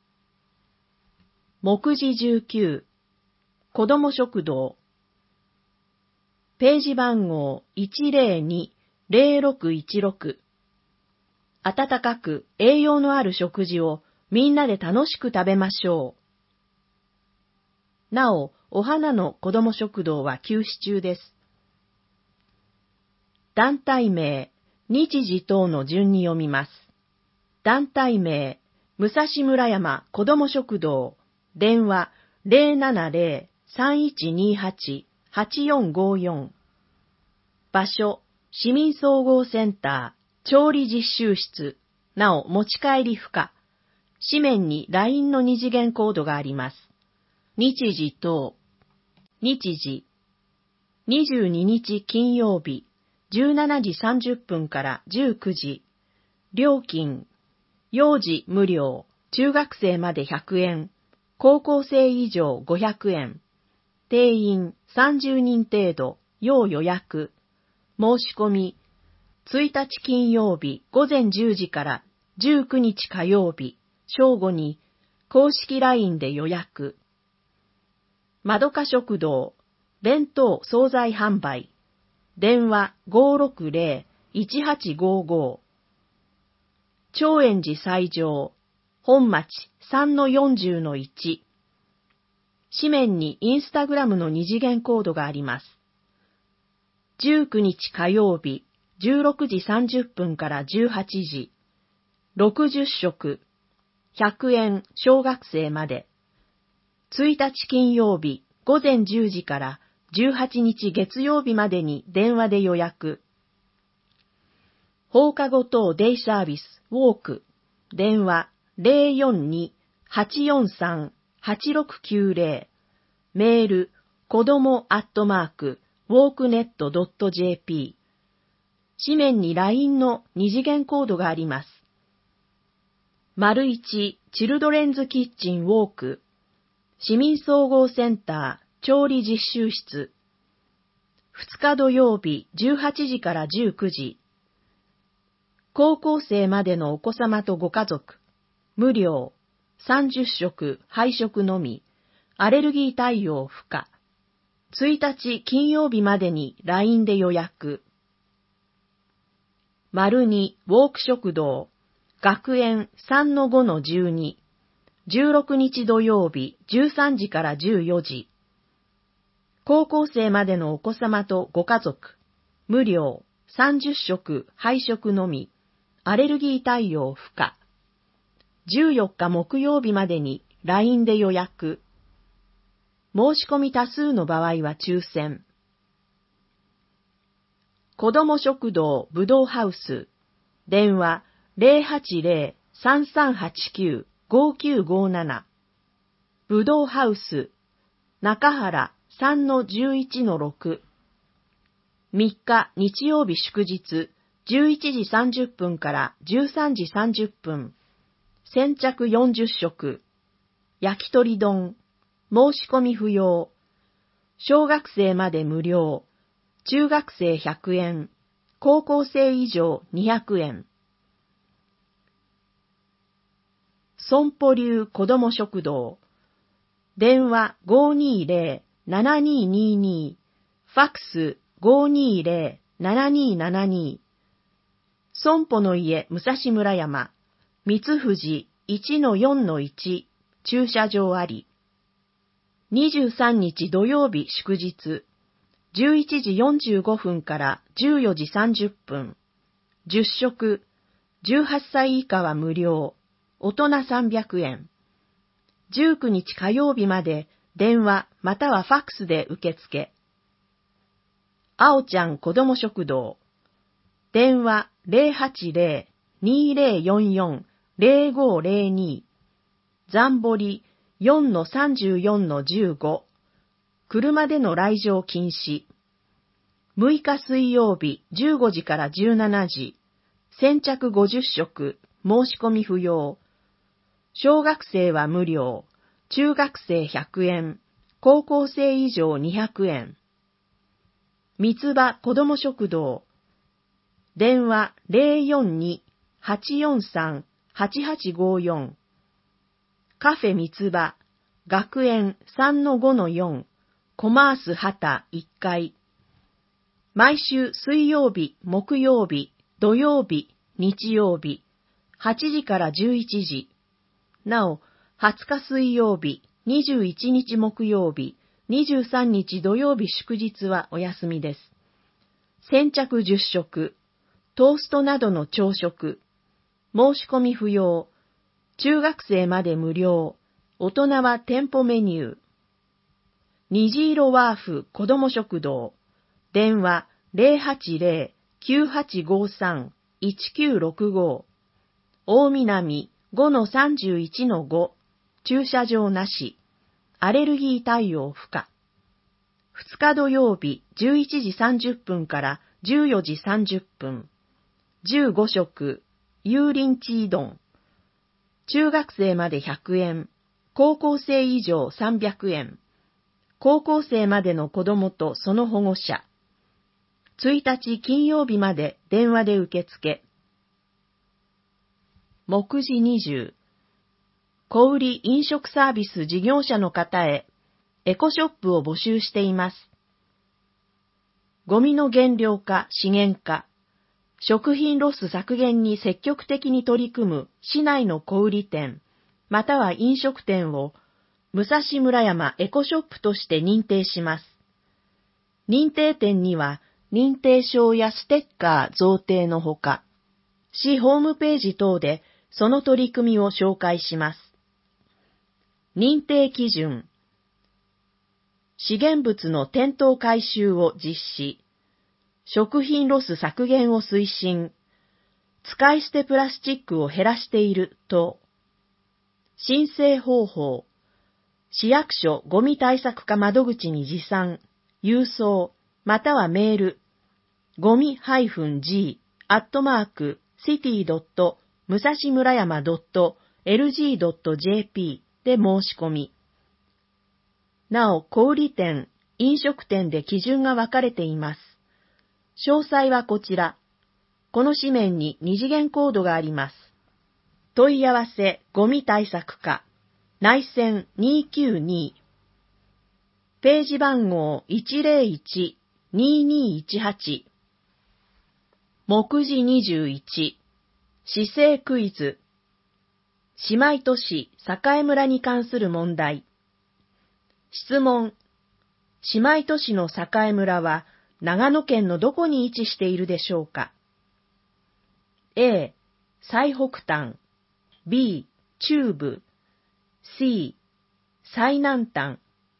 目次じゅうきゅう、子ども食堂、ページ番号 いちぜろにぜろろくいちろく。温かく栄養のある食事をみんなで楽しく食べましょう。なお、お花の子ども食堂は休止中です。団体名、日時等の順に読みます。団体名、武蔵村山子ども食堂、電話 ゼロななゼロ さんいちにはち はちよんごよん。場所、市民総合センター、調理実習室、なお持ち帰り不可。紙面に ライン の二次元コードがあります。日時等。日時。にじゅうににち金曜日、じゅうしちじさんじゅっぷんからじゅうくじ。料金。幼児無料、中学生までひゃくえん、高校生以上ごひゃくえん。定員さんじゅうにん程度、要予約。申し込み。ついたち金曜日午前じゅうじからじゅうくにち火曜日正午に公式 ライン で予約。まどか食堂、弁当惣菜販売。電話 ごーろくぜろ いちはちごーごー。長円寺西条、本町 さんのよんじゅうのいち。紙面にインスタグラムの二次元コードがあります。じゅうくにち火曜日、じゅうろくじさんじゅっぷんからじゅうはちじ。ろくじゅっしょく、ひゃくえん小学生まで。ついたち金曜日、午前じゅうじからじゅうはちにち月曜日までに電話で予約。放課後等デイサービス、ウォーク。電話 ゼロよんに はちよんさん はちろくきゅうぜろ。メール、子どもアットマーク、ウォークネットドットジェーピー。紙面に ライン の二次元コードがあります。丸一チルドレンズキッチンウォーク。市民総合センター調理実習室。ふつか土曜日じゅうはちじからじゅうくじ。高校生までのお子様とご家族。無料。さんじゅっしょく配食のみ。アレルギー対応不可。ついたち金曜日までに ライン で予約。丸にウォーク食堂。学園 さんのごのじゅうに。じゅうろくにち土曜日じゅうさんじからじゅうよじ。高校生までのお子様とご家族。無料。さんじゅっしょく配食のみ。アレルギー対応不可。じゅうよっか木曜日までに ライン で予約。申し込み多数の場合は抽選。子ども食堂ぶどうハウス。電話 ゼロはちゼロ さんさんはちきゅう ごきゅうごなな。ぶどうハウス。中原 さんのじゅういちのろく。みっか日曜日祝日。じゅういちじさんじゅっぷんからじゅうさんじさんじゅっぷん。先着よんじゅっしょく。焼き鳥丼。申し込み不要。小学生まで無料。中学生ひゃくえん。高校生以上にひゃくえん。損保流子ども食堂。電話 ごーにーぜろ ななにーにーにー。ファックス ごーにーぜろ ななにーななにー。損保の家武蔵村山、三藤 いちのよんのいち、駐車場あり。にじゅうさんにち土曜日祝日、じゅういちじよんじゅうごふんからじゅうよじさんじゅっぷん、じゅっしょく、じゅうはっさい以下は無料、大人さんびゃくえん。じゅうくにち火曜日まで電話またはファックスで受付。あおちゃん子ども食堂。電話 ゼロはちゼロ にーぜろよんよん ぜろごぜろに。残堀 よんのさんじゅうよんのじゅうご。車での来場禁止。むいか水曜日じゅうごじからじゅうしちじ。先着ごじゅっしょく、申し込み不要。小学生は無料。中学生ひゃくえん。高校生以上にひゃくえん。三つ葉子ども食堂。電話 ゼロよんに はちよんさん はちはちごよん。カフェ三つ葉、学園 さんのごのよん、コマース畑いっかい。毎週水曜日、木曜日、土曜日、日曜日、はちじからじゅういちじ。なお、はつか水曜日、にじゅういちにち木曜日、にじゅうさんにち土曜日祝日はお休みです。先着じゅっしょく。トーストなどの朝食。申し込み不要。中学生まで無料。大人は店舗メニュー。虹色ワーフ子ども食堂。電話 ゼロはちゼロ きゅうはちごさん いちきゅうろくご。大南 ごのさんじゅういちのご。駐車場なし。アレルギー対応不可。ふつか土曜日じゅういちじさんじゅっぷんからじゅうよじさんじゅっぷん。じゅうごしょく、油淋鶏丼。中学生までひゃくえん、高校生以上さんびゃくえん。高校生までの子供とその保護者。ついたち金曜日まで電話で受付。目次にじゅう。 小売飲食サービス事業者の方へエコショップを募集しています。ゴミの減量化、資源化、食品ロス削減に積極的に取り組む市内の小売店、または飲食店を武蔵村山エコショップとして認定します。認定店には認定証やステッカー贈呈のほか、市ホームページ等でその取り組みを紹介します。認定基準。資源物の店頭回収を実施。食品ロス削減を推進。使い捨てプラスチックを減らしている等。申請方法。市役所ゴミ対策課窓口に持参、郵送、またはメール、ゴミ -g アットマーク シティ 武蔵村山 エルジー ドット ジェーピー で申し込み。なお、小売店、飲食店で基準が分かれています。詳細はこちら。この紙面に二次元コードがあります。問い合わせゴミ対策課、内線にーきゅうに。ページ番号 いちゼロいち にーにーいちはち。目次にじゅういち。市政クイズ。姉妹都市栄村に関する問題。質問。姉妹都市の栄村は長野県のどこに位置しているでしょうか？ A、最北端。B、中部。C、最南端。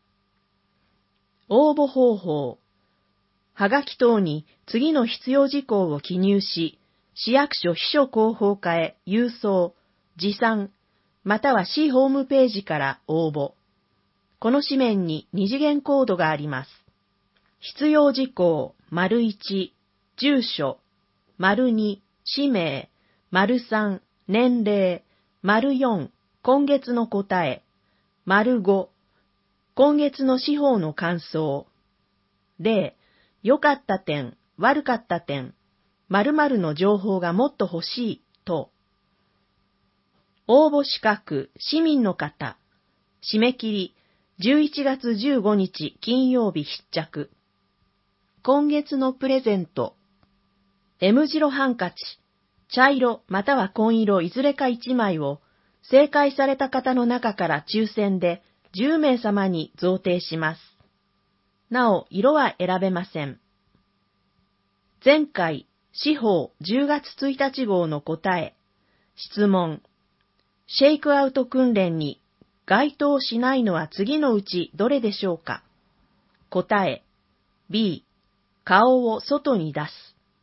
応募方法。はがき等に次の必要事項を記入し、市役所秘書広報課へ郵送、持参、または市ホームページから応募。この紙面に二次元コードがあります。必要事項、丸いち、住所、丸に、氏名、丸さん、年齢、丸よん、今月の答え、丸ご、今月の司法の感想。例、良かった点、悪かった点、〇〇の情報がもっと欲しい、と。応募資格、市民の方。締め切り、じゅういちがつじゅうごにち金曜日必着。今月のプレゼント。M 字路ハンカチ、茶色または紺色いずれかいちまいを、正解された方の中から抽選でじゅうめいさまに贈呈します。なお、色は選べません。前回、司法じゅうがつついたち号の答え、質問。シェイクアウト訓練に該当しないのは次のうちどれでしょうか？答え、B、顔を外に出す。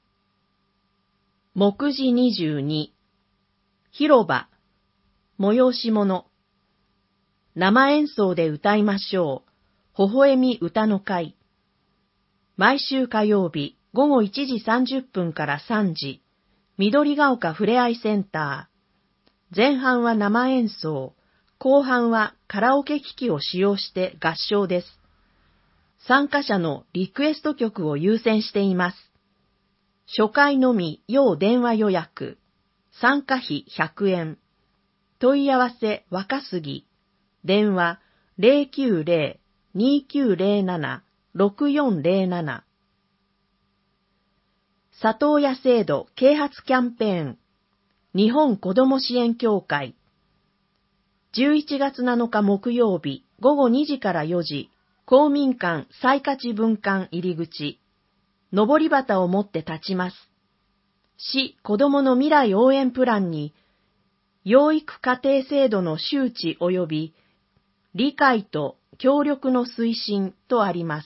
目次にじゅうに、広場、催し物。生演奏で歌いましょう。微笑み歌の会。毎週火曜日ごごいちじさんじゅっぷんからさんじ、緑が丘ふれあいセンター。前半は生演奏、後半はカラオケ機器を使用して合唱です。参加者のリクエスト曲を優先しています。初回のみ要電話予約。参加費ひゃくえん。問い合わせ若杉。電話 ゼロきゅうゼロ にきゅうゼロなな ろくよんゼロなな。里親制度啓発キャンペーン。日本子ども支援協会。じゅういちがつなのか木曜日ごごにじからよじ、公民館西勝分館入り口。上り旗を持って立ちます。市子どもの未来応援プランに、養育家庭制度の周知及び理解と協力の推進とあります。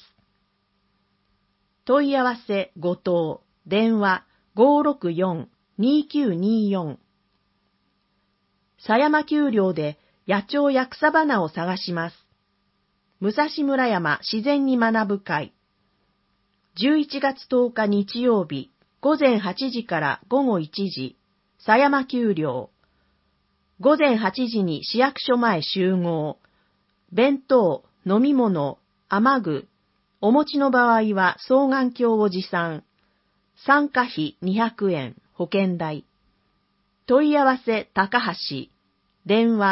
問い合わせごとう、電話 ごろくよん にきゅうによん。狭山丘陵で野鳥や草花を探します。武蔵村山自然に学ぶ会。じゅういちがつとおか日曜日、ごぜんはちじからごごいちじ、狭山丘陵。ごぜんはちじに市役所前集合。弁当、飲み物、雨具、お持ちの場合は双眼鏡を持参。参加費にひゃくえん、保険代。問い合わせ高橋。電話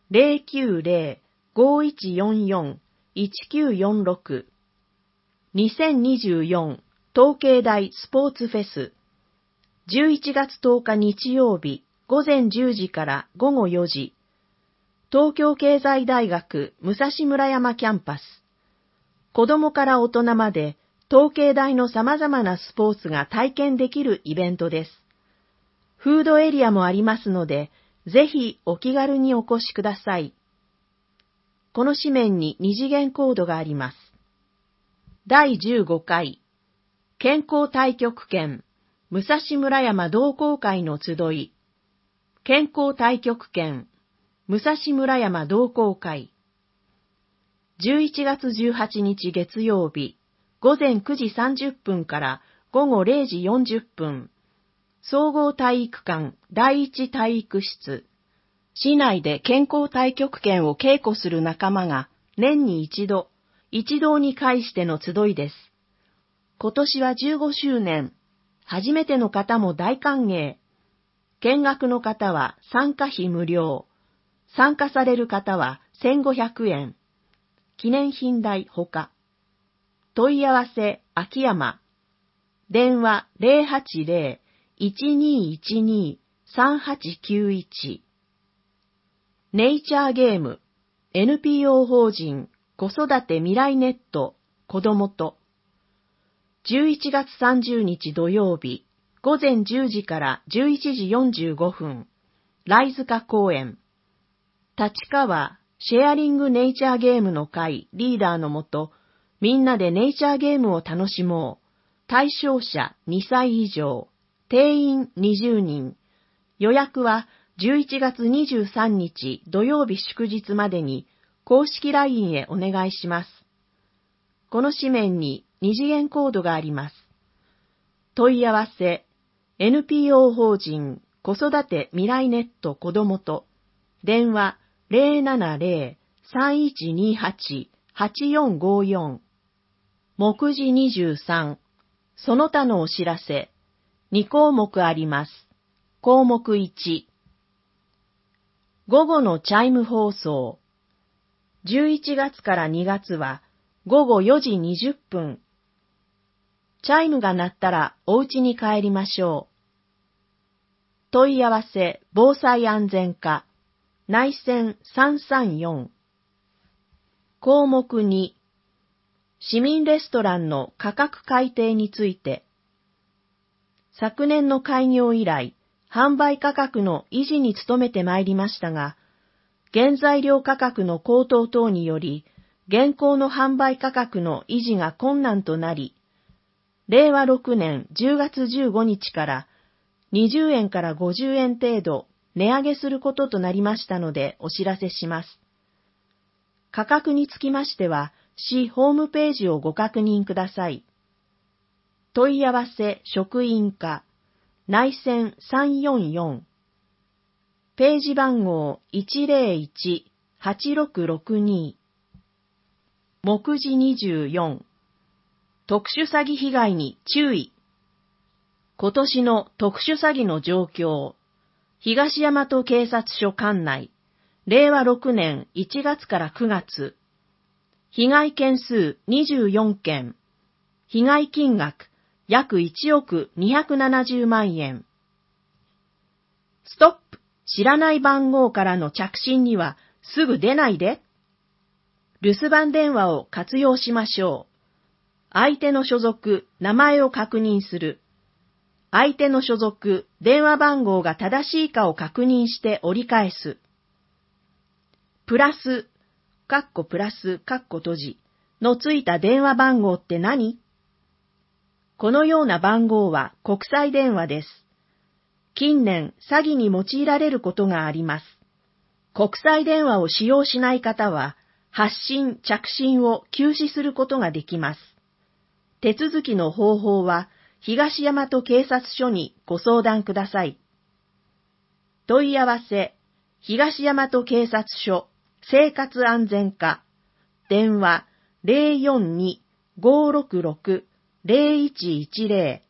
ゼロきゅうゼロ ごいちよんよん いちきゅうよんろく にせんにじゅうよん東慶大スポーツフェスじゅういちがつとおか日曜日午前じゅうじから午後よじ東京経済大学武蔵村山キャンパス子供から大人まで東慶大の様々なスポーツが体験できるイベントです。フードエリアもありますので、ぜひお気軽にお越しください。この紙面に二次元コードがあります。だいじゅうごかい健康太極拳武蔵村山同好会の集い健康太極拳武蔵村山同好会じゅういちがつじゅうはちにち月曜日午前くじさんじゅっぷんから午後れいじよんじゅっぷん総合体育館だいいち体育室市内で健康太極拳を稽古する仲間が年に一度一堂に会しての集いです。今年はじゅうごしゅうねん、初めての方も大歓迎。見学の方は参加費無料。参加される方はせんごひゃくえん。記念品代ほか。問い合わせ秋山。電話 ゼロはちゼロ いちにいちに さんはちきゅういち。ネイチャーゲーム エヌピーオー 法人子育て未来ネット子どもとじゅういちがつさんじゅうにち土曜日午前じゅうじからじゅういちじよんじゅうごふん来塚公園立川シェアリングネイチャーゲームの会リーダーのもとみんなでネイチャーゲームを楽しもう対象者にさい以上定員にじゅうにん予約はじゅういちがつにじゅうさんにち土曜日祝日までに公式 ライン へお願いします。この紙面に二次元コードがあります。問い合わせ エヌピーオー 法人子育て未来ネット子どもと電話 ゼロななゼロ さんいちにはち はちよんごよん 目次にじゅうさんその他のお知らせにこうもくあります。項目いち午後のチャイム放送じゅういちがつからにがつはごごよじにじゅっぷんチャイムが鳴ったらお家に帰りましょう。問い合わせ防災安全課内線さんさんよん項目に市民レストランの価格改定について昨年の開業以来販売価格の維持に努めてまいりましたが原材料価格の高騰等により現行の販売価格の維持が困難となりれいわろくねんじゅうがつじゅうごにちからにじゅうえんからごじゅうえん程度値上げすることとなりましたのでお知らせします。価格につきましては、市ホームページをご確認ください。問い合わせ職員課内線さんよんよんページ番号 いちゼロいち はちろくろくに 目次にじゅうよん特殊詐欺被害に注意今年の特殊詐欺の状況東大和警察署管内れいわろくねんいちがつからくがつ被害件数にじゅうよんけん被害金額約いちおくにひゃくななじゅうまんえんストップ知らない番号からの着信にはすぐ出ないで留守番電話を活用しましょう相手の所属、名前を確認する相手の所属、電話番号が正しいかを確認して折り返すプラス、カッコプラス、カッコ閉じのついた電話番号って何？このような番号は国際電話です。近年、詐欺に用いられることがあります。国際電話を使用しない方は、発信・着信を休止することができます。手続きの方法は、東大和警察署にご相談ください。問い合わせ、東大和警察署生活安全課電話 ゼロよんに ごーろくろく ゼロいちいちゼ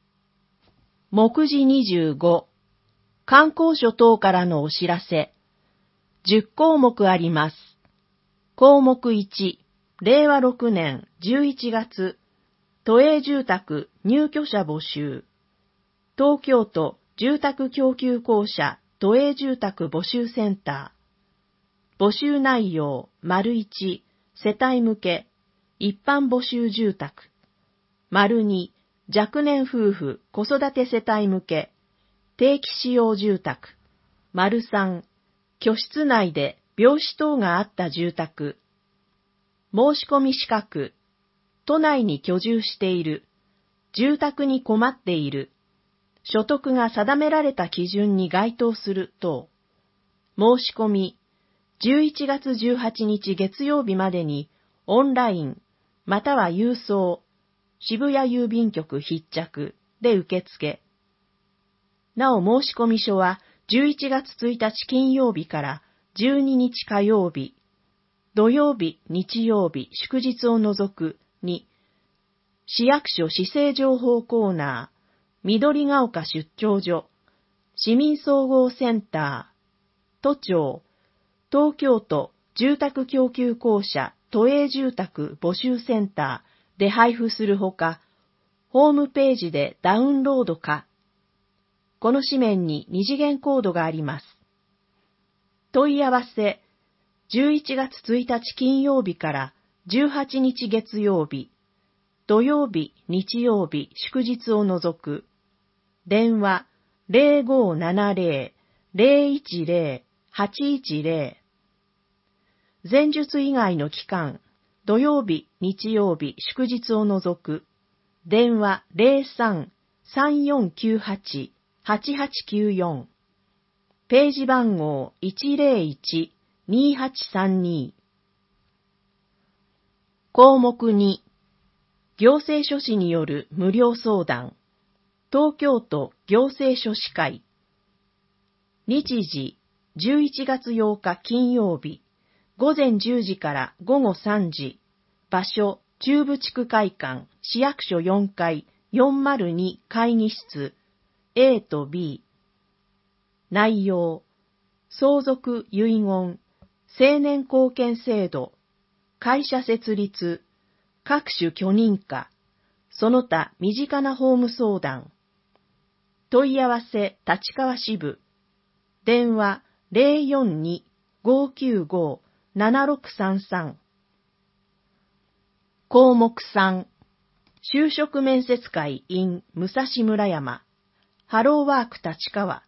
ロ 目次にじゅうご観光所等からのお知らせじゅっこうもくあります。項目いち、れいわろくねんじゅういちがつ、都営住宅入居者募集。東京都住宅供給公社都営住宅募集センター。募集内容、丸いち、世帯向け、一般募集住宅。丸に、若年夫婦子育て世帯向け、定期使用住宅。丸さん、居室内で病死等があった住宅。申し込み資格。都内に居住している。住宅に困っている。所得が定められた基準に該当する等。申し込み。じゅういちがつじゅうはちにち月曜日までにオンラインまたは郵送、渋谷郵便局必着で受付。なお申し込み書はじゅういちがつついたち金曜日からじゅうににち火曜日、土曜日、日曜日、祝日を除くに、市役所市政情報コーナー、緑が丘出張所、市民総合センター、都庁、東京都住宅供給公社都営住宅募集センターで配布するほか、ホームページでダウンロードか。この紙面に二次元コードがあります。問い合わせ、じゅういちがつついたち金曜日からじゅうはちにち月曜日、土曜日、日曜日、祝日を除く。電話 ゼロごーななゼロ ゼロいちゼロ はちいちゼロ。前述以外の期間、土曜日、日曜日、祝日を除く。電話 ゼロさん さんよんきゅうはち はちはちきゅうよん。ページ番号 いちゼロいち にはちさんに。項目に、行政書士による無料相談。東京都行政書士会。日時、じゅういちがつようか金曜日、ごぜんじゅうじからごごさんじ。場所、中部地区会館、市役所よんかい、よんまるに会議室、A と B。内容、相続遺言、成年後見制度、会社設立、各種許認可、その他身近な法務相談。問い合わせ立川支部。電話 ゼロよんに ごきゅうご ななろくさんさん。項目さん。就職面接会 in 武蔵村山。ハローワーク立川。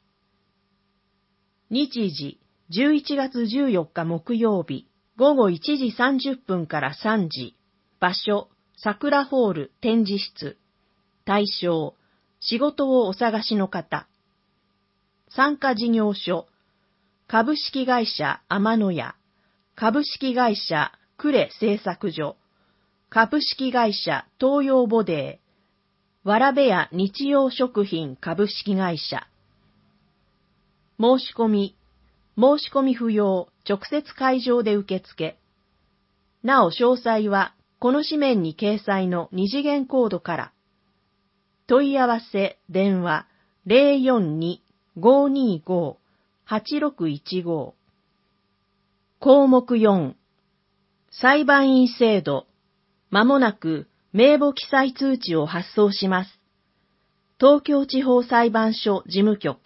日時、じゅういちがつじゅうよっか木曜日、ごごいちじさんじゅっぷんからさんじ。場所、桜ホール展示室。対象、仕事をお探しの方。参加事業所、株式会社天野屋、株式会社呉製作所、株式会社東洋ボデー、わらべや日用食品株式会社。申し込み、申し込み不要、直接会場で受付。なお詳細は、この紙面に掲載の二次元コードから。問い合わせ、電話、ゼロよんに ごにご はちろくいちご。項目よん。裁判員制度。まもなく名簿記載通知を発送します。東京地方裁判所事務局。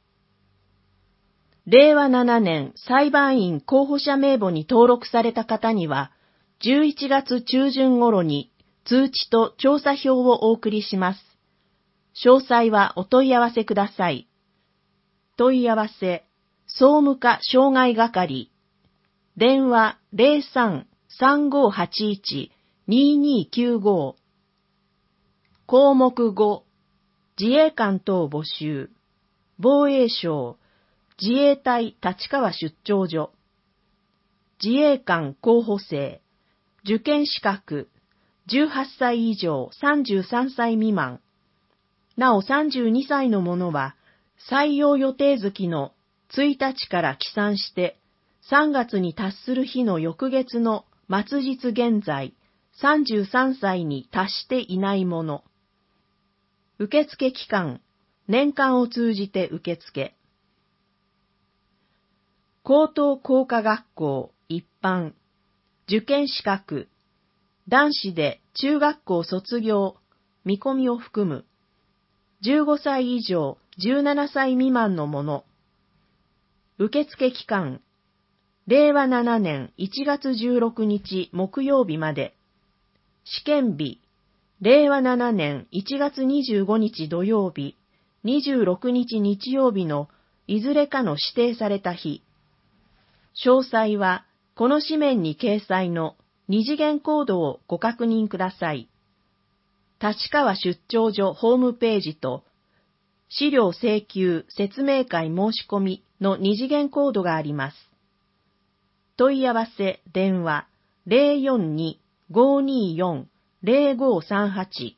れいわななねん裁判員候補者名簿に登録された方には、じゅういちがつちゅうじゅん頃に通知と調査票をお送りします。詳細はお問い合わせください。問い合わせ、総務課渉外係。電話 ゼロさん さんごはちいち ににきゅうご。項目ご。自衛官等募集。防衛省、自衛隊立川出張所。自衛官候補生。受験資格。じゅうはっさい以上さんじゅうさんさい未満。なおさんじゅうにさいの者は、採用予定月のついたちから起算してさんがつに達する日の翌月の末日現在さんじゅうさんさいに達していない者。受付期間、年間を通じて受付。 高等工科学校一般、受験資格、男子で中学校卒業、見込みを含む、じゅうごさい以上じゅうななさい未満の者。受付期間、れいわななねんいちがつじゅうろくにち木曜日まで。試験日、れいわななねんいちがつにじゅうごにち土曜日、にじゅうろくにち日曜日のいずれかの指定された日。詳細は、この紙面に掲載の二次元コードをご確認ください。立川出張所ホームページと、資料請求説明会申し込みの二次元コードがあります。問い合わせ電話 ゼロよんに ごーにーよん ゼロごーさんはち。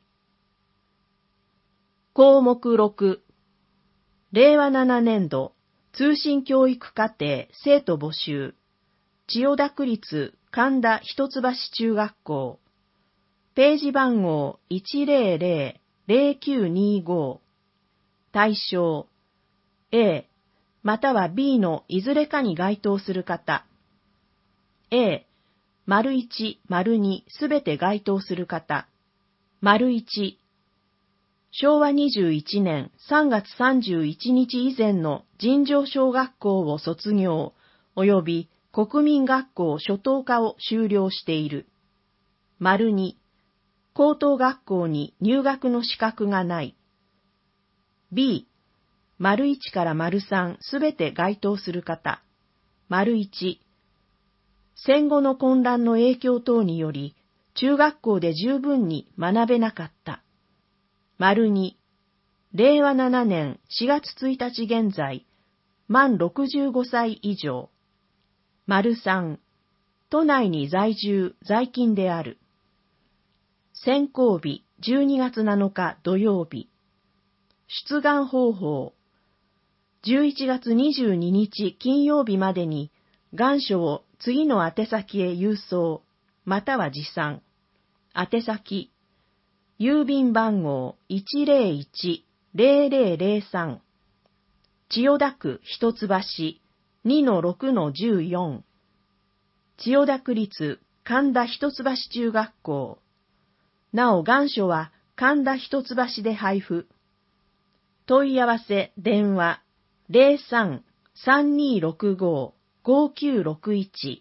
項目ろく、れいわななねん度通信教育課程生徒募集、千代田区立神田一橋中学校、ページ番号 いちゼロゼロ ゼロきゅうにご、対象 A または B のいずれかに該当する方、A、丸いち、丸にすべて該当する方、丸いち、しょうわにじゅういちねんさんがつさんじゅういちにち以前の尋常小学校を卒業、及び国民学校初等科を修了している。丸に、高等学校に入学の資格がない。B、丸いちから丸さんすべて該当する方。丸いち、戦後の混乱の影響等により、中学校で十分に学べなかった。丸に、れいわななねんしがつついたち現在、満ろくじゅうごさい以上。丸さん、都内に在住、在勤である。選考日じゅうにがつなのか土曜日。出願方法。じゅういちがつにじゅうににち金曜日までに願書を次の宛先へ郵送、または持参。宛先。郵便番号 いちゼロいち ゼロゼロゼロさん。千代田区一橋 にのろくのじゅうよん。千代田区立神田一橋中学校。なお願書は神田一橋で配布。問い合わせ電話 ゼロさん さんにーろくご ごきゅうろくいち。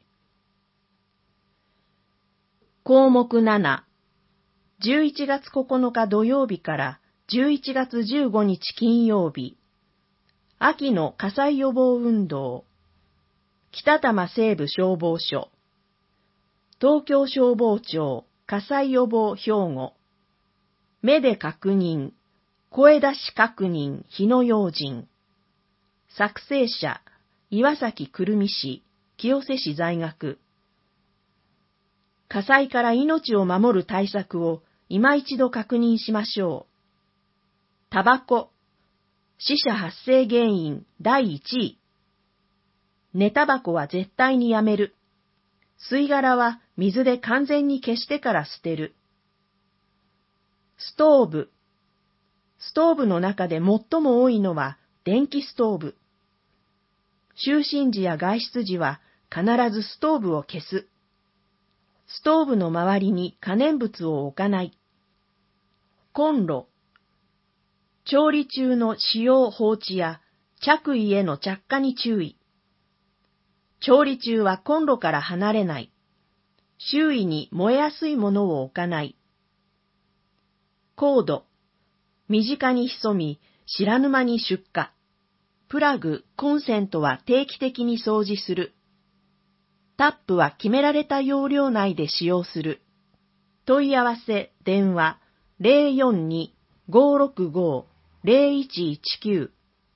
項目なな、じゅういちがつここのか土曜日からじゅういちがつじゅうごにち金曜日。秋の火災予防運動。北多摩西部消防署。東京消防庁火災予防兵庫。目で確認、声出し確認火の用心。作成者、岩崎くるみ市、清瀬市在学。火災から命を守る対策を今一度確認しましょう。タバコ。死者発生原因だいいちい。寝タバコは絶対にやめる。吸い殻は水で完全に消してから捨てる。ストーブ。ストーブの中で最も多いのは電気ストーブ。就寝時や外出時は必ずストーブを消す。ストーブの周りに可燃物を置かない。コンロ。調理中の使用放置や着衣への着火に注意。調理中はコンロから離れない。周囲に燃えやすいものを置かない。コード。身近に潜み、知らぬ間に出火。プラグ、コンセントは定期的に掃除する。タップは決められた容量内で使用する。問い合わせ、電話、ゼロよんに ごーろくご ゼロいちいちきゅう。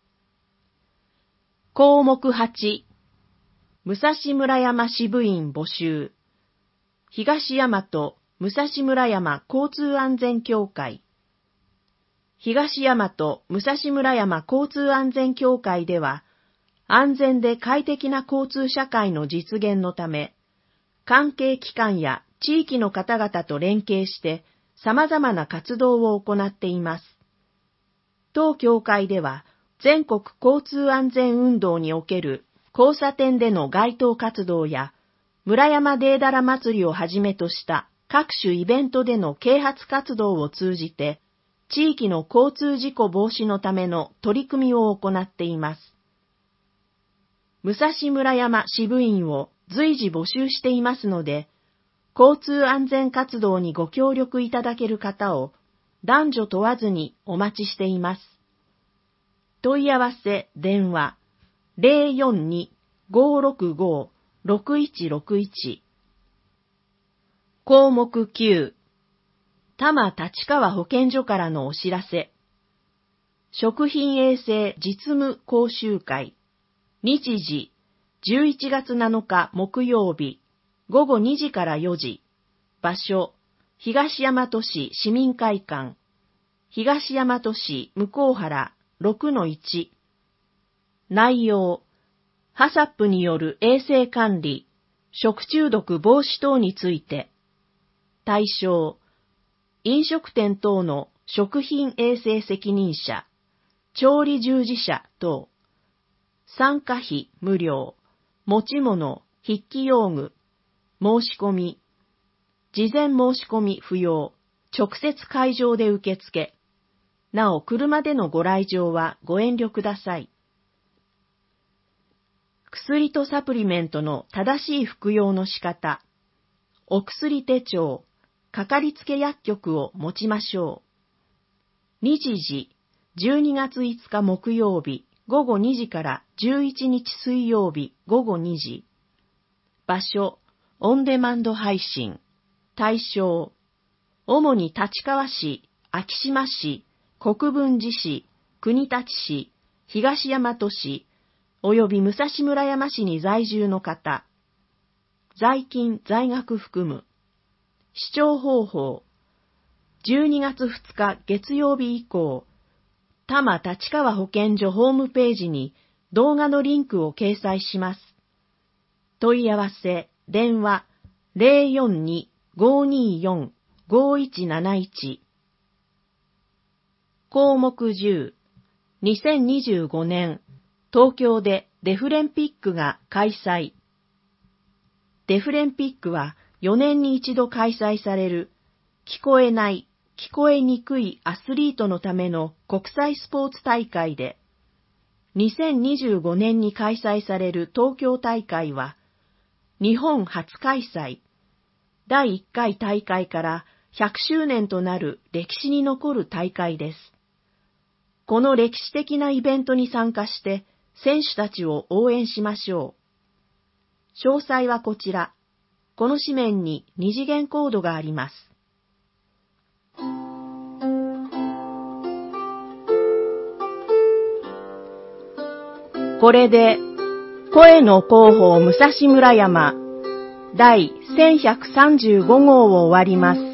項目はち、武蔵村山支部員募集。東大和武蔵村山交通安全協会。東大和武蔵村山交通安全協会では、安全で快適な交通社会の実現のため、関係機関や地域の方々と連携して様々な活動を行っています。当協会では、全国交通安全運動における交差点での街頭活動や、村山デーダラ祭りをはじめとした各種イベントでの啓発活動を通じて、地域の交通事故防止のための取り組みを行っています。武蔵村山支部員を随時募集していますので、交通安全活動にご協力いただける方を男女問わずにお待ちしています。問い合わせ電話 ゼロよんに ごーろくごー ろくいちろくいち 項目きゅう多摩立川保健所からのお知らせ。食品衛生実務講習会。日時、じゅういちがつなのか木曜日、ごごにじからよじ。場所、東大和市市民会館。東大和市向原 ろくのいち。内容、ハサップによる衛生管理、食中毒防止等について。対象、飲食店等の食品衛生責任者、調理従事者等。参加費無料、持ち物、筆記用具、申し込み。事前申し込み不要、直接会場で受付。なお、車でのご来場はご遠慮ください。薬とサプリメントの正しい服用の仕方。お薬手帳、かかりつけ薬局を持ちましょう。日時、じゅうにがついつか木曜日、ごごにじからじゅういちにち水曜日、ごごにじ。場所、オンデマンド配信。対象、主に立川市、昭島市、国分寺市、国立市、東大和市、および武蔵村山市に在住の方。在勤在学含む。視聴方法。じゅうにがつふつか月曜日以降、多摩立川保健所ホームページに動画のリンクを掲載します。問い合わせ、電話、ゼロよんに ごーにーよん ごーいちなないち。項目じゅう、にせんにじゅうごねん、東京でデフレンピックが開催。デフレンピックはよねんに一度開催される、聞こえない、聞こえにくいアスリートのための国際スポーツ大会で、にせんにじゅうごねんに開催される東京大会は、日本初開催、だいいっかい大会からひゃくしゅうねんとなる歴史に残る大会です。この歴史的なイベントに参加して選手たちを応援しましょう。詳細はこちら。この紙面に二次元コードがあります。これで、声の広報武蔵村山第せんひゃくさんじゅうごごうを終わります。